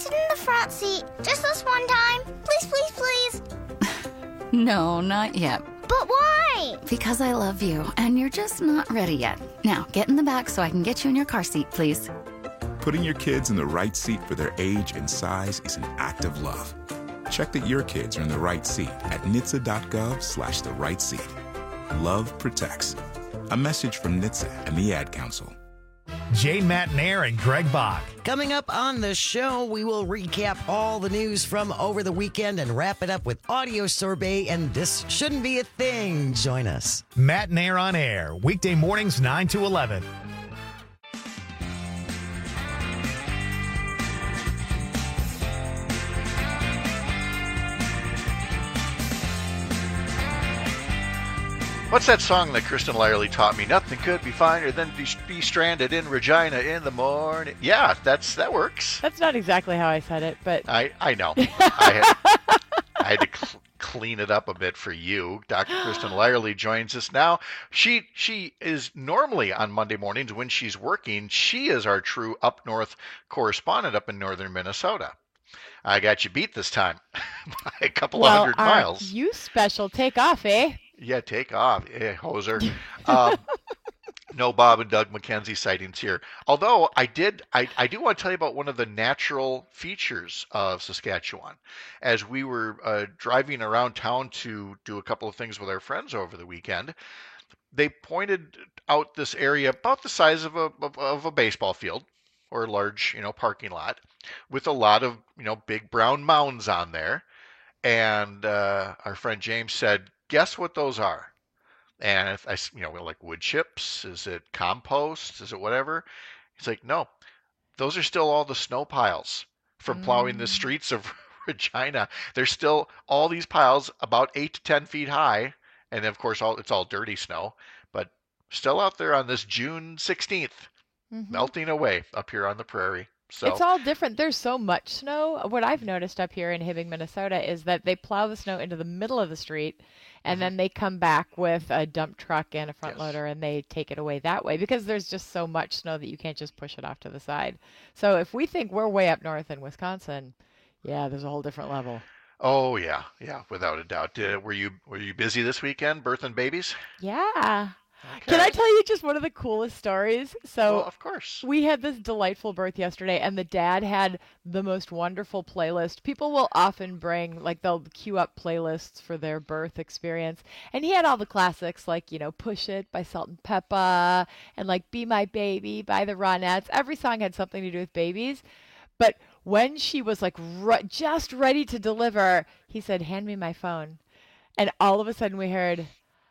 sit in the front seat? Just this one time? Please, please, please. No, not yet. But why? Because I love you, and you're just not ready yet. Now, get in the back so I can get you in your car seat, please. Putting your kids in the right seat for their age and size is an act of love. Check that your kids are in the right seat at N H T S A dot gov slash the right seat. Love protects. A message from N H T S A and the Ad Council. Jane Matnair and Greg Bach. Coming up on the show, we will recap all the news from over the weekend and wrap it up with audio sorbet, and this shouldn't be a thing. Join us. Matnair on air, weekday mornings nine to eleven. What's that song that Kristen Lyerly taught me? Nothing could be finer than be, be stranded in Regina in the morning. Yeah, that's that works. That's not exactly how I said it, but I, I know. I had, I had to cl- clean it up a bit for you. Doctor Kristen Lyerly joins us now. She she is normally on Monday mornings when she's working. She is our true up north correspondent up in northern Minnesota. I got you beat this time by a couple well, of hundred aren't miles. You special take off, eh? Yeah, take off, eh, hoser. Um, no Bob and Doug McKenzie sightings here. Although I did, I, I do want to tell you about one of the natural features of Saskatchewan. As we were uh, driving around town to do a couple of things with our friends over the weekend, they pointed out this area about the size of a of, of a baseball field or a large, you know, parking lot with a lot of, you know, big brown mounds on there. And uh, our friend James said, guess what those are? And if I, you know, like wood chips, is it compost? Is it whatever? He's like, no, those are still all the snow piles from plowing mm. the streets of Regina. There's still all these piles about eight to ten feet high. And of course, all it's all dirty snow, but still out there on this June sixteenth, mm-hmm. melting away up here on the prairie. So it's all different. There's so much snow. What I've noticed up here in Hibbing, Minnesota, is that they plow the snow into the middle of the street, and mm-hmm. then they come back with a dump truck and a front yes. loader, and they take it away that way because there's just so much snow that you can't just push it off to the side. So if we think we're way up north in Wisconsin, yeah, there's a whole different level. Oh yeah, yeah, without a doubt. Uh, were you were you busy this weekend, birthing babies? Yeah. Okay. Can I tell you just one of the coolest stories? So, well, of course. We had this delightful birth yesterday, and the dad had the most wonderful playlist. People will often bring, like, they'll queue up playlists for their birth experience. And he had all the classics, like, you know, Push It by Salt and Peppa, and, like, Be My Baby by the Ronettes. Every song had something to do with babies. But when she was, like, re- just ready to deliver, he said, hand me my phone. And all of a sudden we heard...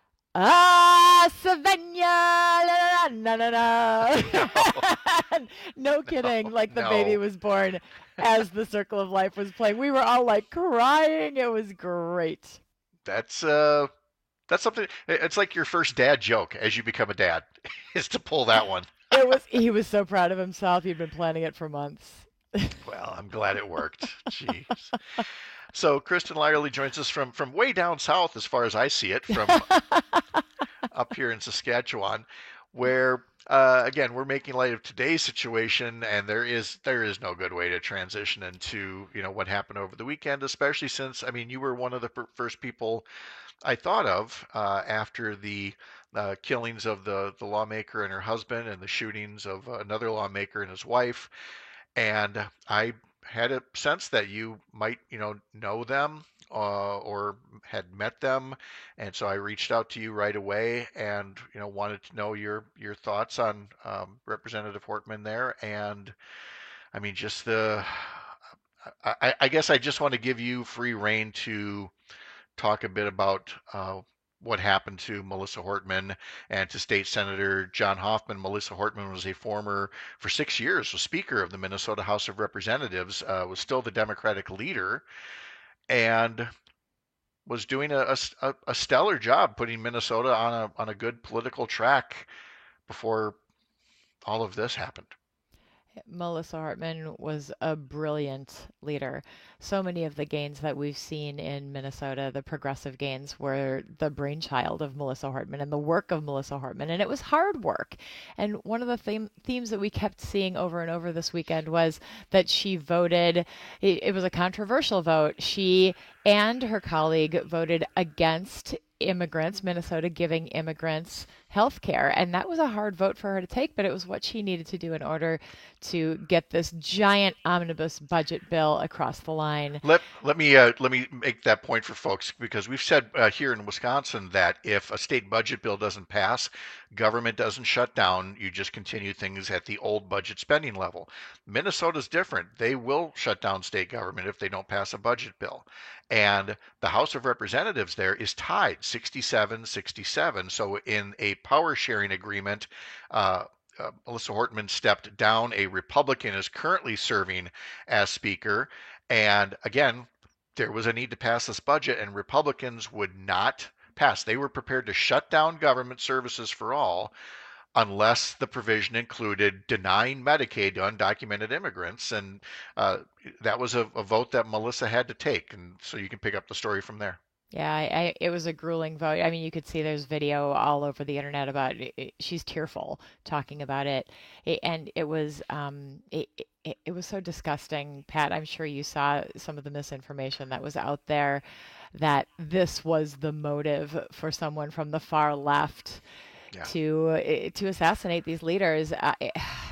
Ah, Savannah, na na na. No. no kidding. Like the no. baby was born as the Circle of Life was playing. We were all like crying. It was great. That's uh, that's something. It's like your first dad joke as you become a dad, is to pull that one. It was. He was so proud of himself. He'd been planning it for months. Well, I'm glad it worked. Jeez. So Kristen Lyerly joins us from, from way down south, as far as I see it, from up here in Saskatchewan, where, uh, again, we're making light of today's situation, and there is there is no good way to transition into, you know, what happened over the weekend, especially since, I mean, you were one of the per- first people I thought of uh, after the uh, killings of the, the lawmaker and her husband and the shootings of another lawmaker and his wife. And I had a sense that you might, you know, know them uh, or had met them, and so I reached out to you right away, and you know, wanted to know your your thoughts on um, Representative Hortman there, and I mean, just the, I, I guess I just want to give you free rein to talk a bit about uh, what happened to Melissa Hortman and to State Senator John Hoffman. Melissa Hortman was a former, for six years, was Speaker of the Minnesota House of Representatives, uh, was still the Democratic leader, and was doing a, a, a stellar job putting Minnesota on a on a good political track before all of this happened. Melissa Hartman was a brilliant leader. So many of the gains that we've seen in Minnesota, the progressive gains, were the brainchild of Melissa Hartman and the work of Melissa Hartman. And it was hard work. And one of the theme, themes that we kept seeing over and over this weekend was that she voted, it, it was a controversial vote. She and her colleague voted against immigrants, Minnesota giving immigrants health care. And that was a hard vote for her to take, but it was what she needed to do in order to get this giant omnibus budget bill across the line. Let let me uh, let me make that point for folks, because we've said uh, here in Wisconsin that if a state budget bill doesn't pass, government doesn't shut down. You just continue things at the old budget spending level. Minnesota's different. They will shut down state government if they don't pass a budget bill. And the House of Representatives there is tied sixty-seven sixty-seven. So in a power sharing agreement, uh, uh, Melissa Hartman stepped down. A Republican is currently serving as Speaker. And again, there was a need to pass this budget, and Republicans would not pass. They were prepared to shut down government services for all unless the provision included denying Medicaid to undocumented immigrants. And uh, that was a, a vote that Melissa had to take. And so you can pick up the story from there. Yeah, I, I, it was a grueling vote. I mean, you could see there's video all over the internet about it. It, she's tearful talking about it. It and it was um, it, it, it was so disgusting. Pat, I'm sure you saw some of the misinformation that was out there, that this was the motive for someone from the far left yeah. to to assassinate these leaders. Uh, it,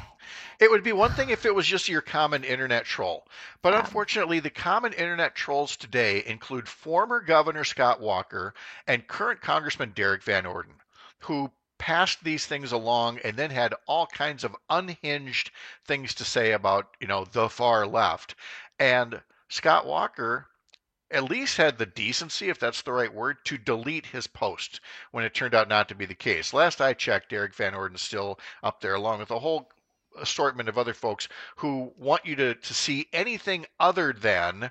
It would be one thing if it was just your common internet troll. But yeah. unfortunately, the common internet trolls today include former Governor Scott Walker and current Congressman Derek Van Orden, who passed these things along and then had all kinds of unhinged things to say about, you know, the far left. And Scott Walker at least had the decency, if that's the right word, to delete his post when it turned out not to be the case. Last I checked, Derek Van Orden's still up there, along with a whole assortment of other folks who want you to, to see anything other than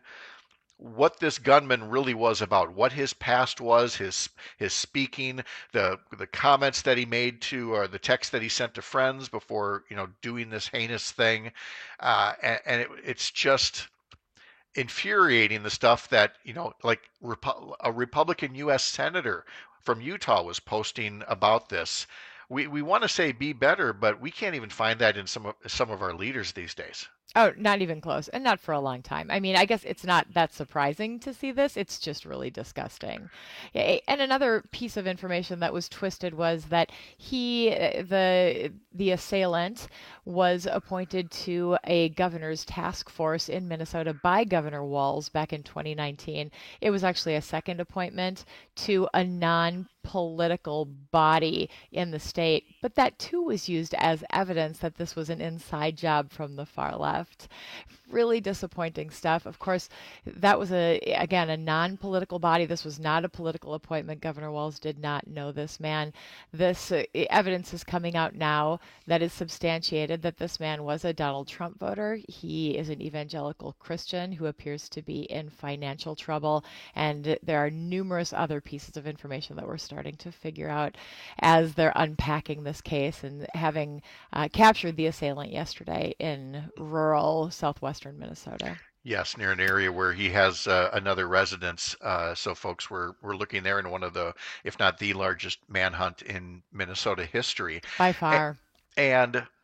what this gunman really was about, what his past was, his his speaking, the the comments that he made to, or the text that he sent to friends before, you know, doing this heinous thing, uh, and, and it, it's just infuriating, the stuff that, you know, like Repu- a Republican U S senator from Utah was posting about this. We we want to say be better, but we can't even find that in some of some of our leaders these days. Oh, not even close, and not for a long time. I mean, I guess it's not that surprising to see this. It's just really disgusting. And another piece of information that was twisted was that he, the the assailant, was appointed to a governor's task force in Minnesota by Governor Walz back in twenty nineteen. It was actually a second appointment to a non-political body in the state, but that too was used as evidence that this was an inside job from the far left. Really disappointing stuff. Of course, that was, a again, a non-political body. This was not a political appointment. Governor Walz did not know this man. This uh, evidence is coming out now that is substantiated that this man was a Donald Trump voter. He is an evangelical Christian who appears to be in financial trouble. And there are numerous other pieces of information that we're starting to figure out as they're unpacking this case, and having uh, captured the assailant yesterday in rural southwestern Minnesota. Yes, near an area where he has uh, another residence. Uh, so folks were, were looking there in one of the, if not the largest manhunt in Minnesota history. By far. And, and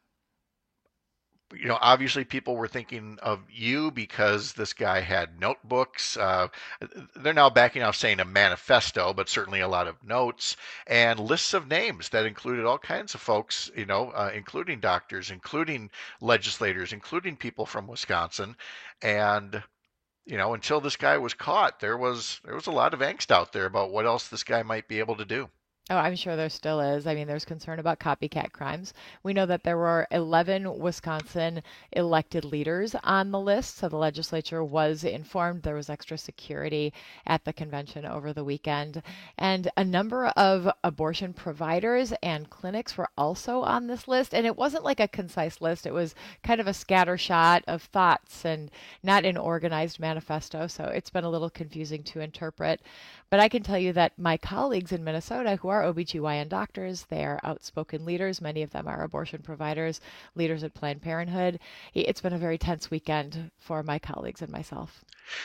you know, obviously people were thinking of you because this guy had notebooks. Uh, they're now backing off saying a manifesto, but certainly a lot of notes and lists of names that included all kinds of folks, you know, uh, including doctors, including legislators, including people from Wisconsin. And, you know, until this guy was caught, there was there was a lot of angst out there about what else this guy might be able to do. Oh, I'm sure there still is. I mean, there's concern about copycat crimes. We know that there were eleven Wisconsin elected leaders on the list, so the legislature was informed. There was extra security at the convention over the weekend. And a number of abortion providers and clinics were also on this list. And it wasn't like a concise list. It was kind of a scattershot of thoughts and not an organized manifesto. So it's been a little confusing to interpret. But I can tell you that my colleagues in Minnesota who are are O B G Y N doctors. They are outspoken leaders. Many of them are abortion providers, leaders at Planned Parenthood. It's been a very tense weekend for my colleagues and myself.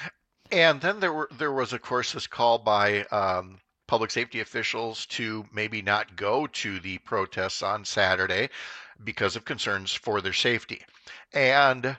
And then there were there was, of course, this call by um, public safety officials to maybe not go to the protests on Saturday because of concerns for their safety. And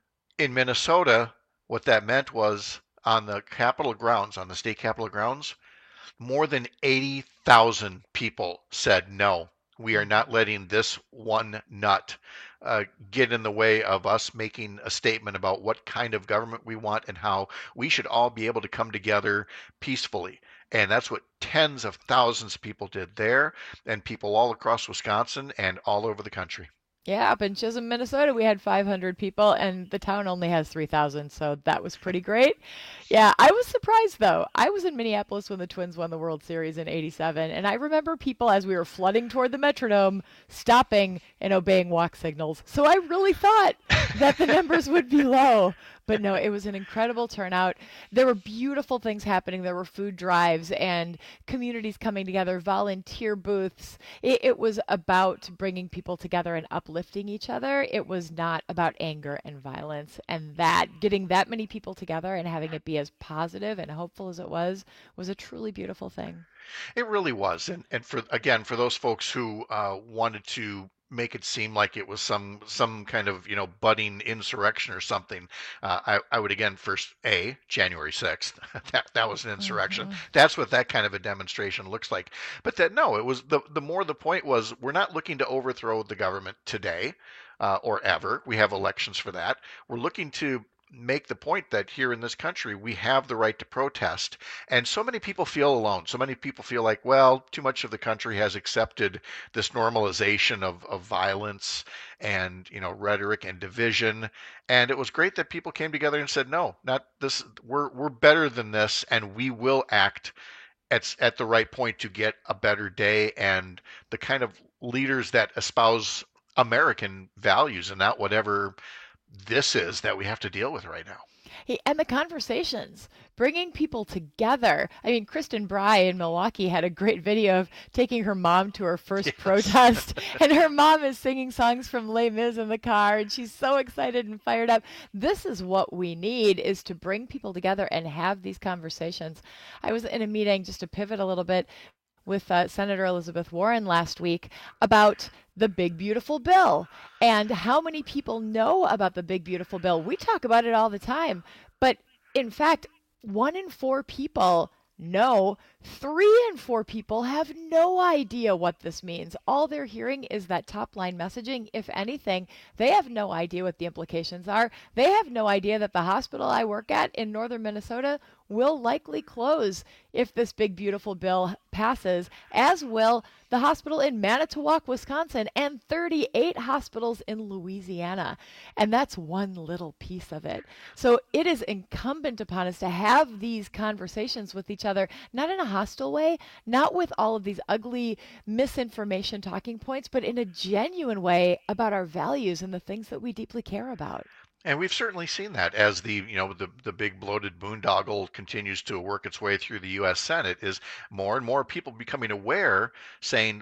in Minnesota, what that meant was on the Capitol grounds, on the state Capitol grounds, more than eighty thousand people said, no, we are not letting this one nut uh, get in the way of us making a statement about what kind of government we want and how we should all be able to come together peacefully. And that's what tens of thousands of people did there, and people all across Wisconsin and all over the country. Yeah, up in Chisholm, Minnesota, we had five hundred people, and the town only has three thousand, so that was pretty great. Yeah, I was surprised, though. I was in Minneapolis when the Twins won the World Series in eighty-seven, and I remember people, as we were flooding toward the Metrodome, stopping and obeying walk signals. So I really thought that the numbers would be low. But no, it was an incredible turnout. There were beautiful things happening. There were food drives and communities coming together, volunteer booths. It, it was about bringing people together and uplifting each other. It was not about anger and violence. And that, getting that many people together and having it be as positive and hopeful as it was, was a truly beautiful thing. It really was. And, and for again, for those folks who uh, wanted to make it seem like it was some some kind of, you know, budding insurrection or something, uh, I, I would again first a January sixth that that was an insurrection. Mm-hmm. That's what that kind of a demonstration looks like. But that no, it was the the more the point was, we're not looking to overthrow the government today uh, or ever. We have elections for that. We're looking to make the point that here in this country we have the right to protest. And so many people feel alone. So many people feel like, well, too much of the country has accepted this normalization of, of violence and, you know, rhetoric and division. And it was great that people came together and said, no, not this. We're we're better than this, and we will act at at the right point to get a better day and the kind of leaders that espouse American values and not whatever this is that we have to deal with right now. Hey, and the conversations, bringing people together. I mean, Kristen Bry in Milwaukee had a great video of taking her mom to her first yes. protest, and her mom is singing songs from Les Mis in the car, and she's so excited and fired up. This is what we need, is to bring people together and have these conversations. I was in a meeting, just to pivot a little bit, with uh, Senator Elizabeth Warren last week about the Big Beautiful Bill and how many people know about the Big Beautiful Bill. We talk about it all the time, but in fact, one in four people know. Three in four people have no idea what this means. All they're hearing is that top line messaging. If anything, they have no idea what the implications are. They have no idea that the hospital I work at in northern Minnesota will likely close if this Big Beautiful Bill passes, as will the hospital in Manitowoc, Wisconsin, and thirty-eight hospitals in Louisiana. And that's one little piece of it. So it is incumbent upon us to have these conversations with each other, not in a hostile way, not with all of these ugly misinformation talking points, but in a genuine way about our values and the things that we deeply care about. And we've certainly seen that as the, you know, the, the big bloated boondoggle continues to work its way through the U S Senate, is more and more people becoming aware, saying,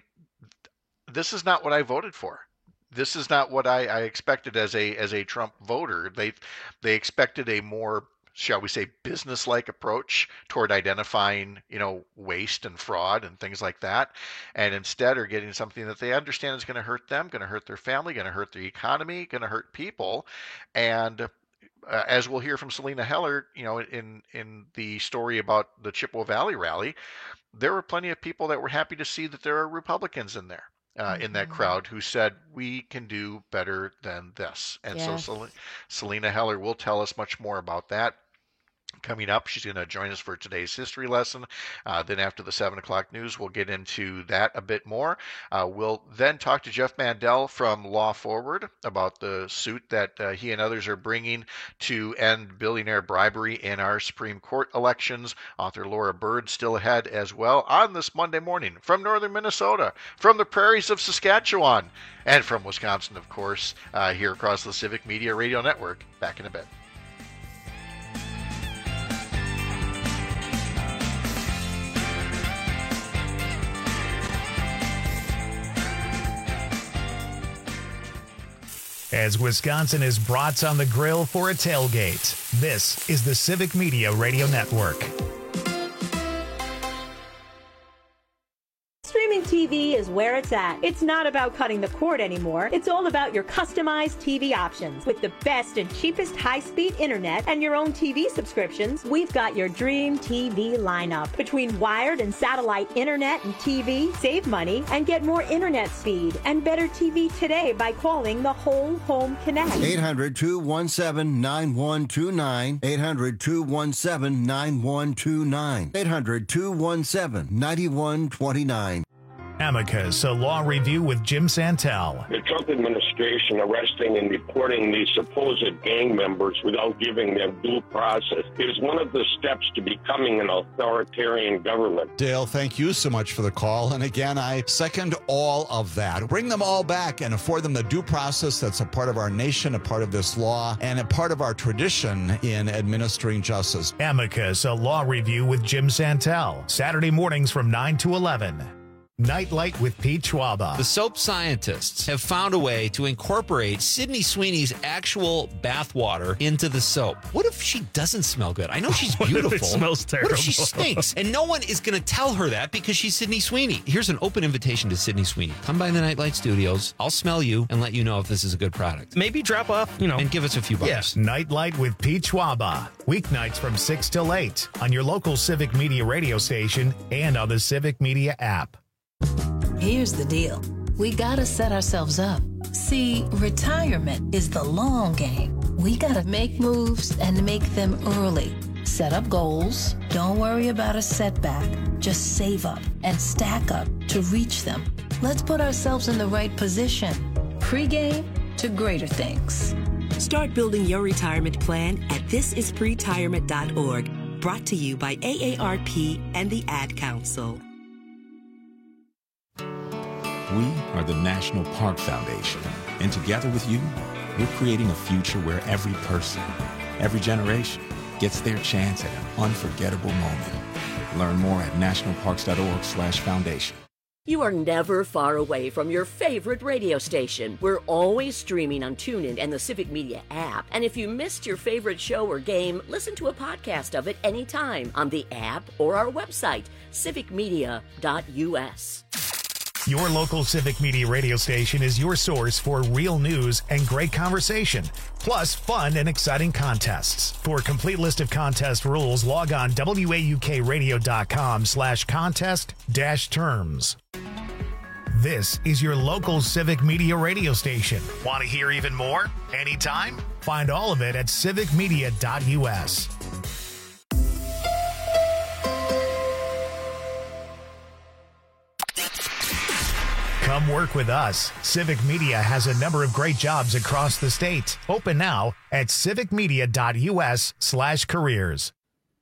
this is not what I voted for. This is not what I, I expected as a as a Trump voter. They they expected a more, shall we say, business-like approach toward identifying, you know, waste and fraud and things like that, and instead are getting something that they understand is going to hurt them, going to hurt their family, going to hurt their economy, going to hurt people. And uh, as we'll hear from Selina Heller, you know, in in the story about the Chippewa Valley rally, there were plenty of people that were happy to see that there are Republicans in there. Uh, in that crowd who said, we can do better than this. And yes. so Sel- Selina Heller will tell us much more about that coming up. She's going to join us for today's history lesson. Uh, then after the seven o'clock news, we'll get into that a bit more. Uh, we'll then talk to Jeff Mandel from Law Forward about the suit that uh, he and others are bringing to end billionaire bribery in our Supreme Court elections. Author Laura Bird still ahead as well on this Monday morning from northern Minnesota, from the prairies of Saskatchewan, and from Wisconsin, of course, uh, here across the Civic Media Radio Network. Back in a bit. as Wisconsin is brats on the grill for a tailgate. This is the Civic Media Radio Network. Streaming T V is where it's at. It's not about cutting the cord anymore. It's all about your customized T V options. With the best and cheapest high-speed internet and your own T V subscriptions, we've got your dream T V lineup. Between wired and satellite internet and T V, save money and get more internet speed and better T V today by calling the Whole Home Connect. eight hundred, two one seven, nine one two nine. eight hundred, two one seven, nine one two nine. eight hundred, two one seven, nine one two nine. Amicus, a law review with Jim Santel. The Trump administration arresting and deporting these supposed gang members without giving them due process is one of the steps to becoming an authoritarian government. Dale, thank you so much for the call. And again, I second all of that. Bring them all back and afford them the due process that's a part of our nation, a part of this law, and a part of our tradition in administering justice. Amicus, a law review with Jim Santel. Saturday mornings from nine to eleven. Nightlight with Pete Schwaba. The soap scientists have found a way to incorporate Sydney Sweeney's actual bathwater into the soap. What if she doesn't smell good? I know she's What if it beautiful. smells terrible? What if she stinks? And no one is going to tell her that because she's Sydney Sweeney. Here's an open invitation to Sydney Sweeney. Come by the Nightlight Studios. I'll smell you and let you know if this is a good product. Maybe drop off, you know. And give us a few bucks. Yes, Nightlight with Pete Schwaba. Weeknights from six till eight on your local Civic Media radio station and on the Civic Media app. Here's the deal. We gotta set ourselves up. See, retirement is the long game. We gotta make moves and make them early. Set up goals. Don't worry about a setback. Just save up and stack up to reach them. Let's put ourselves in the right position. Pre-game to greater things. Start building your retirement plan at this is pretirement dot org. Brought to you by A A R P and the Ad Council. We are the National Park Foundation, and together with you, we're creating a future where every person, every generation, gets their chance at an unforgettable moment. Learn more at national parks dot org slash foundation. You are never far away from your favorite radio station. We're always streaming on TuneIn and the Civic Media app. And if you missed your favorite show or game, listen to a podcast of it anytime on the app or our website, civic media dot U S. Your local Civic Media radio station is your source for real news and great conversation, plus fun and exciting contests. For a complete list of contest rules, log on W A U K radio dot com slash contest dash terms. This is your local Civic Media radio station. Want to hear even more? Anytime? Find all of it at civic media dot U S. Come work with us. Civic Media has a number of great jobs across the state. Open now at civic media dot U S slash careers.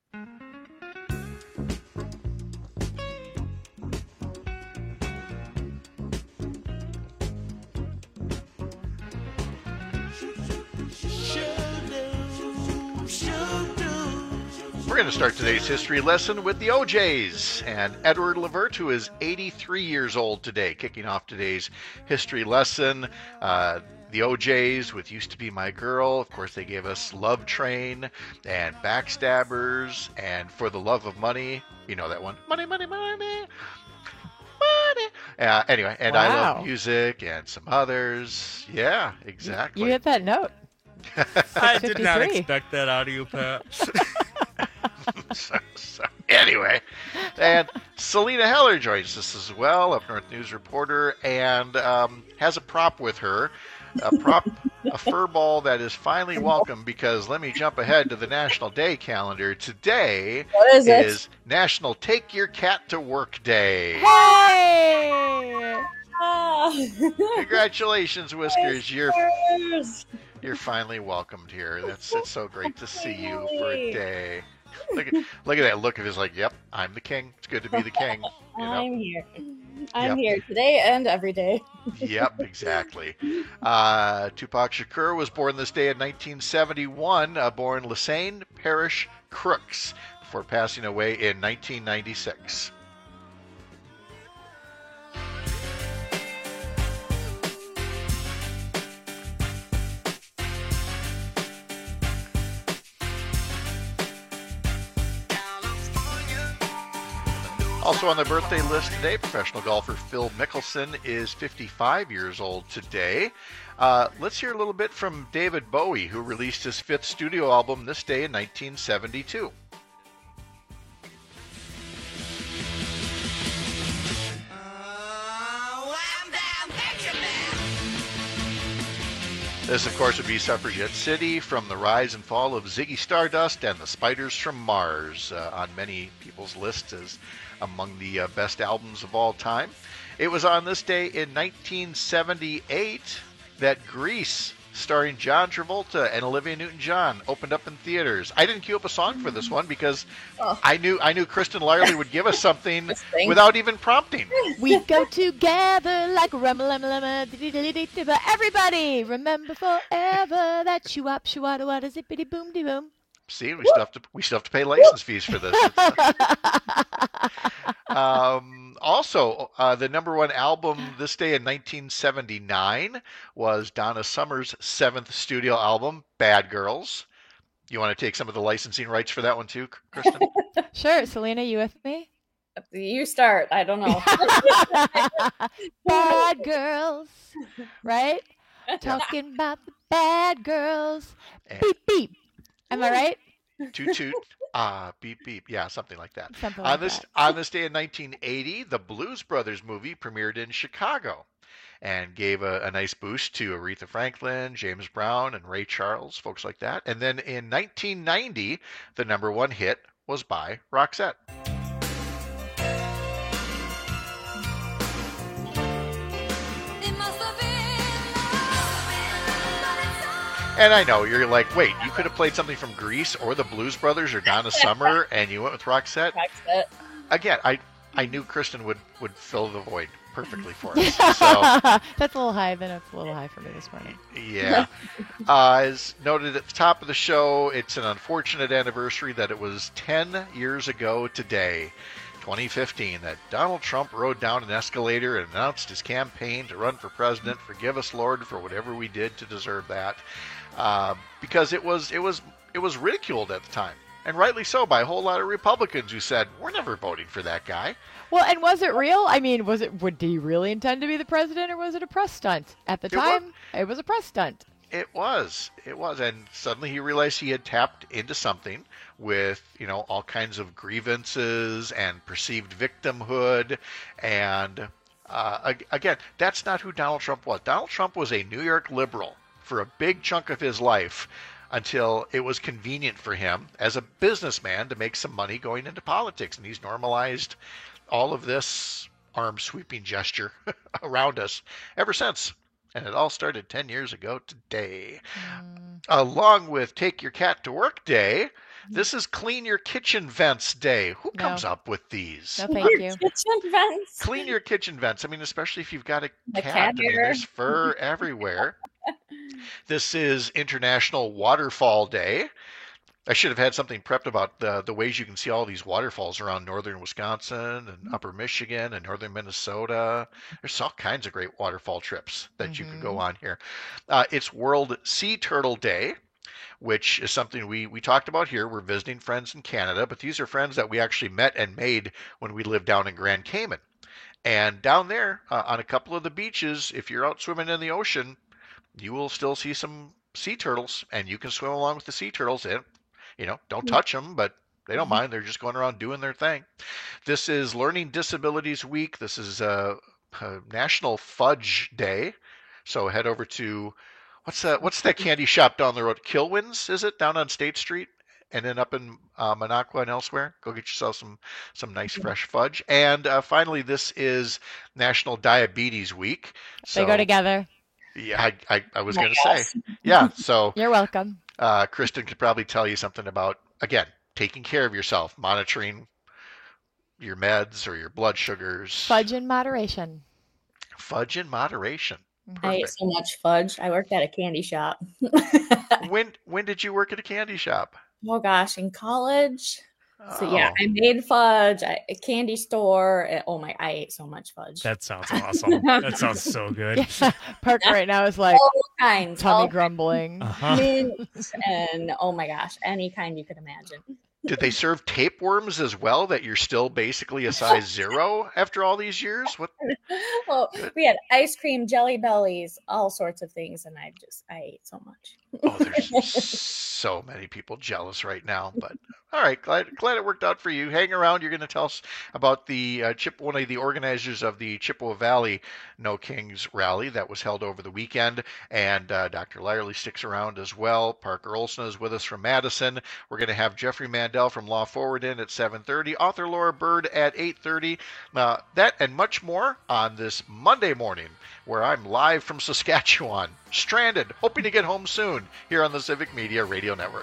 We're going to start today's history lesson with the O Js and Edward Levert, who is eighty-three years old today, kicking off today's history lesson. Uh, the O Js with Used to Be My Girl. Of course, they gave us Love Train and Backstabbers and For the Love of Money. You know that one. Money, money, money. Money. Uh, anyway, and Wow. I Love Music and some others. Yeah, exactly. You hit that note. I did not fifty-three. expect that out of you, Pat. so, so, anyway, and Selena Heller joins us as well, Up North News reporter, and um, has a prop with her. A prop, a fur ball that is finally welcome because let me jump ahead to the National Day calendar. Today What is it? is National Take Your Cat to Work Day. Hey! Ah. Congratulations, Whiskers. You're Whiskers. you're finally welcomed here. That's it's so great to see you for a day. Look at look at that look of his like, yep, I'm the king. It's good to be the king. You know? I'm here. I'm Yep. here today and every day. Yep, exactly. Uh, Tupac Shakur was born this day in nineteen seventy-one, uh, born Lasagne Parish, Crooks, before passing away in nineteen ninety-six. Also on the birthday list today, professional golfer Phil Mickelson is fifty-five years old today. Uh, let's hear a little bit from David Bowie, who released his fifth studio album this day in nineteen seventy-two. This, of course, would be Suffragette City, from the rise and fall of Ziggy Stardust and the Spiders from Mars, uh, on many people's lists as among the uh, best albums of all time. It was on this day in nineteen seventy-eight that Grease, starring John Travolta and Olivia Newton-John, opened up in theaters. I didn't queue up a song for this one because oh. I knew I knew Kristen Lyerly would give us something without even prompting. We go together like rum lum lum. Everybody, remember forever that shoo-wop shoo-wada wada zippity boom de boom. See, we still have to we still have to pay license fees for this. um, also, uh, the number one album this day in nineteen seventy-nine was Donna Summer's seventh studio album, Bad Girls. You want to take some of the licensing rights for that one too, Kristen? Sure. Selena, you with me? You start. I don't know. Bad girls, right? Talking about the bad girls. And beep, beep. Am I right? Toot toot, ah, beep beep, yeah, something like that. Something on like this that. on this day in nineteen eighty, the Blues Brothers movie premiered in Chicago, and gave a, a nice boost to Aretha Franklin, James Brown, and Ray Charles, folks like that. And then in nineteen ninety, the number one hit was by Roxette. And I know, you're like, wait, you could have played something from Grease or the Blues Brothers or Donna Summer, and you went with Roxette? Roxette. Again, I I knew Kristen would, would fill the void perfectly for us. So, that's a little high, then it's a little high for me this morning. Yeah. Uh, as noted at the top of the show, it's an unfortunate anniversary that it was ten years ago today, twenty fifteen, that Donald Trump rode down an escalator and announced his campaign to run for president. Forgive us, Lord, for whatever we did to deserve that. Uh, because it was it was it was ridiculed at the time, and rightly so, by a whole lot of Republicans who said, we're never voting for that guy. Well, and was it real? I mean, was it? Would he really intend to be the president, or was it a press stunt? At the It time, was- it was a press stunt. It was. It was. And suddenly he realized he had tapped into something with, you know, all kinds of grievances and perceived victimhood. And uh, ag- again, that's not who Donald Trump was. Donald Trump was a New York liberal for a big chunk of his life until it was convenient for him as a businessman to make some money going into politics. And he's normalized all of this arm-sweeping gesture around us ever since. And it all started ten years ago today. Mm. Along with Take Your Cat to Work Day, this is Clean Your Kitchen Vents Day. Who No. comes up with these? No, thank you. Kitchen vents. Clean your kitchen vents. I mean, especially if you've got a The cat. cat I mean, hair. there's fur everywhere. This is International Waterfall Day. I should have had something prepped about the, the ways you can see all these waterfalls around northern Wisconsin and upper Michigan and northern Minnesota. There's all kinds of great waterfall trips that you could go on here. Uh, it's World Sea Turtle Day, which is something we, we talked about here. We're visiting friends in Canada, but these are friends that we actually met and made when we lived down in Grand Cayman. And down there uh, on a couple of the beaches, if you're out swimming in the ocean, you will still see some sea turtles, and you can swim along with the sea turtles. And, you know, don't touch them, but they don't mind. They're just going around doing their thing. This is Learning Disabilities Week. This is uh, uh, National Fudge Day. So head over to, what's that, what's that candy shop down the road? Kilwins, is it? Down on State Street? And then up in uh, Minocqua and elsewhere. Go get yourself some, some nice fresh fudge. And uh, finally, this is National Diabetes Week. So, They go together. Yeah, I, I, I was going to Yes. say. Yeah, so You're welcome. uh, Kristen could probably tell you something about, again, taking care of yourself, monitoring your meds or your blood sugars. Fudge in moderation. Fudge in moderation. I ate so much fudge. I worked at a candy shop. When when did you work at a candy shop? Oh gosh, in college. So yeah, Oh. I made fudge at a candy store. and- Oh my, I ate so much fudge. That sounds awesome. That sounds so good. Yeah. Parker right now is like all kinds, tummy all grumbling. Uh-huh. mint, and oh my gosh, any kind you could imagine. Did they serve tapeworms as well, that you're still basically a size zero after all these years? What? Well, we had ice cream, Jelly Bellies, all sorts of things, and I just I ate so much. Oh, there's so many people jealous right now. But all right, glad glad it worked out for you. Hang around. You're going to tell us about the uh, Chip, one of the organizers of the Chippewa Valley No Kings rally that was held over the weekend, and uh, Doctor Lyerly sticks around as well. Parker Olson is with us from Madison. We're going to have Jeffrey Mandel from Law Forward in at seven thirty. Author Laura Bird at eight thirty. Uh, that and much more on this Monday morning, where I'm live from Saskatchewan, stranded, hoping to get home soon, here on the Civic Media Radio Network.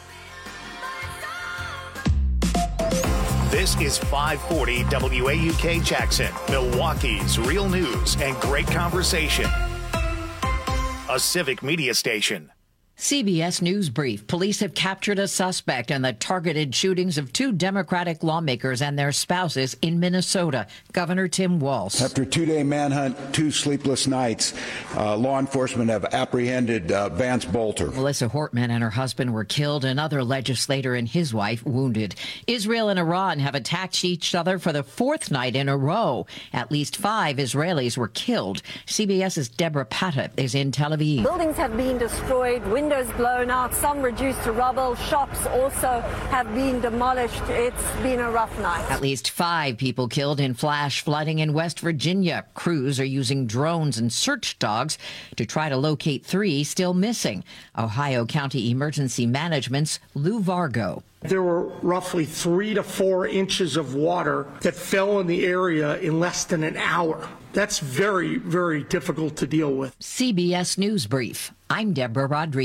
This is five forty W A U K Jackson, Milwaukee's real news and great conversation. A Civic Media station. C B S News Brief. Police have captured a suspect in the targeted shootings of two Democratic lawmakers and their spouses in Minnesota. Governor Tim Walz. After a two-day manhunt, two sleepless nights, uh, law enforcement have apprehended uh, Vance Bolter. Melissa Hortman and her husband were killed. Another legislator and his wife wounded. Israel and Iran have attacked each other for the fourth night in a row. At least five Israelis were killed. CBS's Deborah Patta is in Tel Aviv. Buildings have been destroyed. Windows blown out, some reduced to rubble. Shops also have been demolished. It's been a rough night. At least five people killed in flash flooding in West Virginia. Crews are using drones and search dogs to try to locate three still missing. Ohio County Emergency Management's Lou Vargo. There were roughly three to four inches of water that fell in the area in less than an hour. That's very, very difficult to deal with. C B S News Brief. I'm Deborah Rodriguez.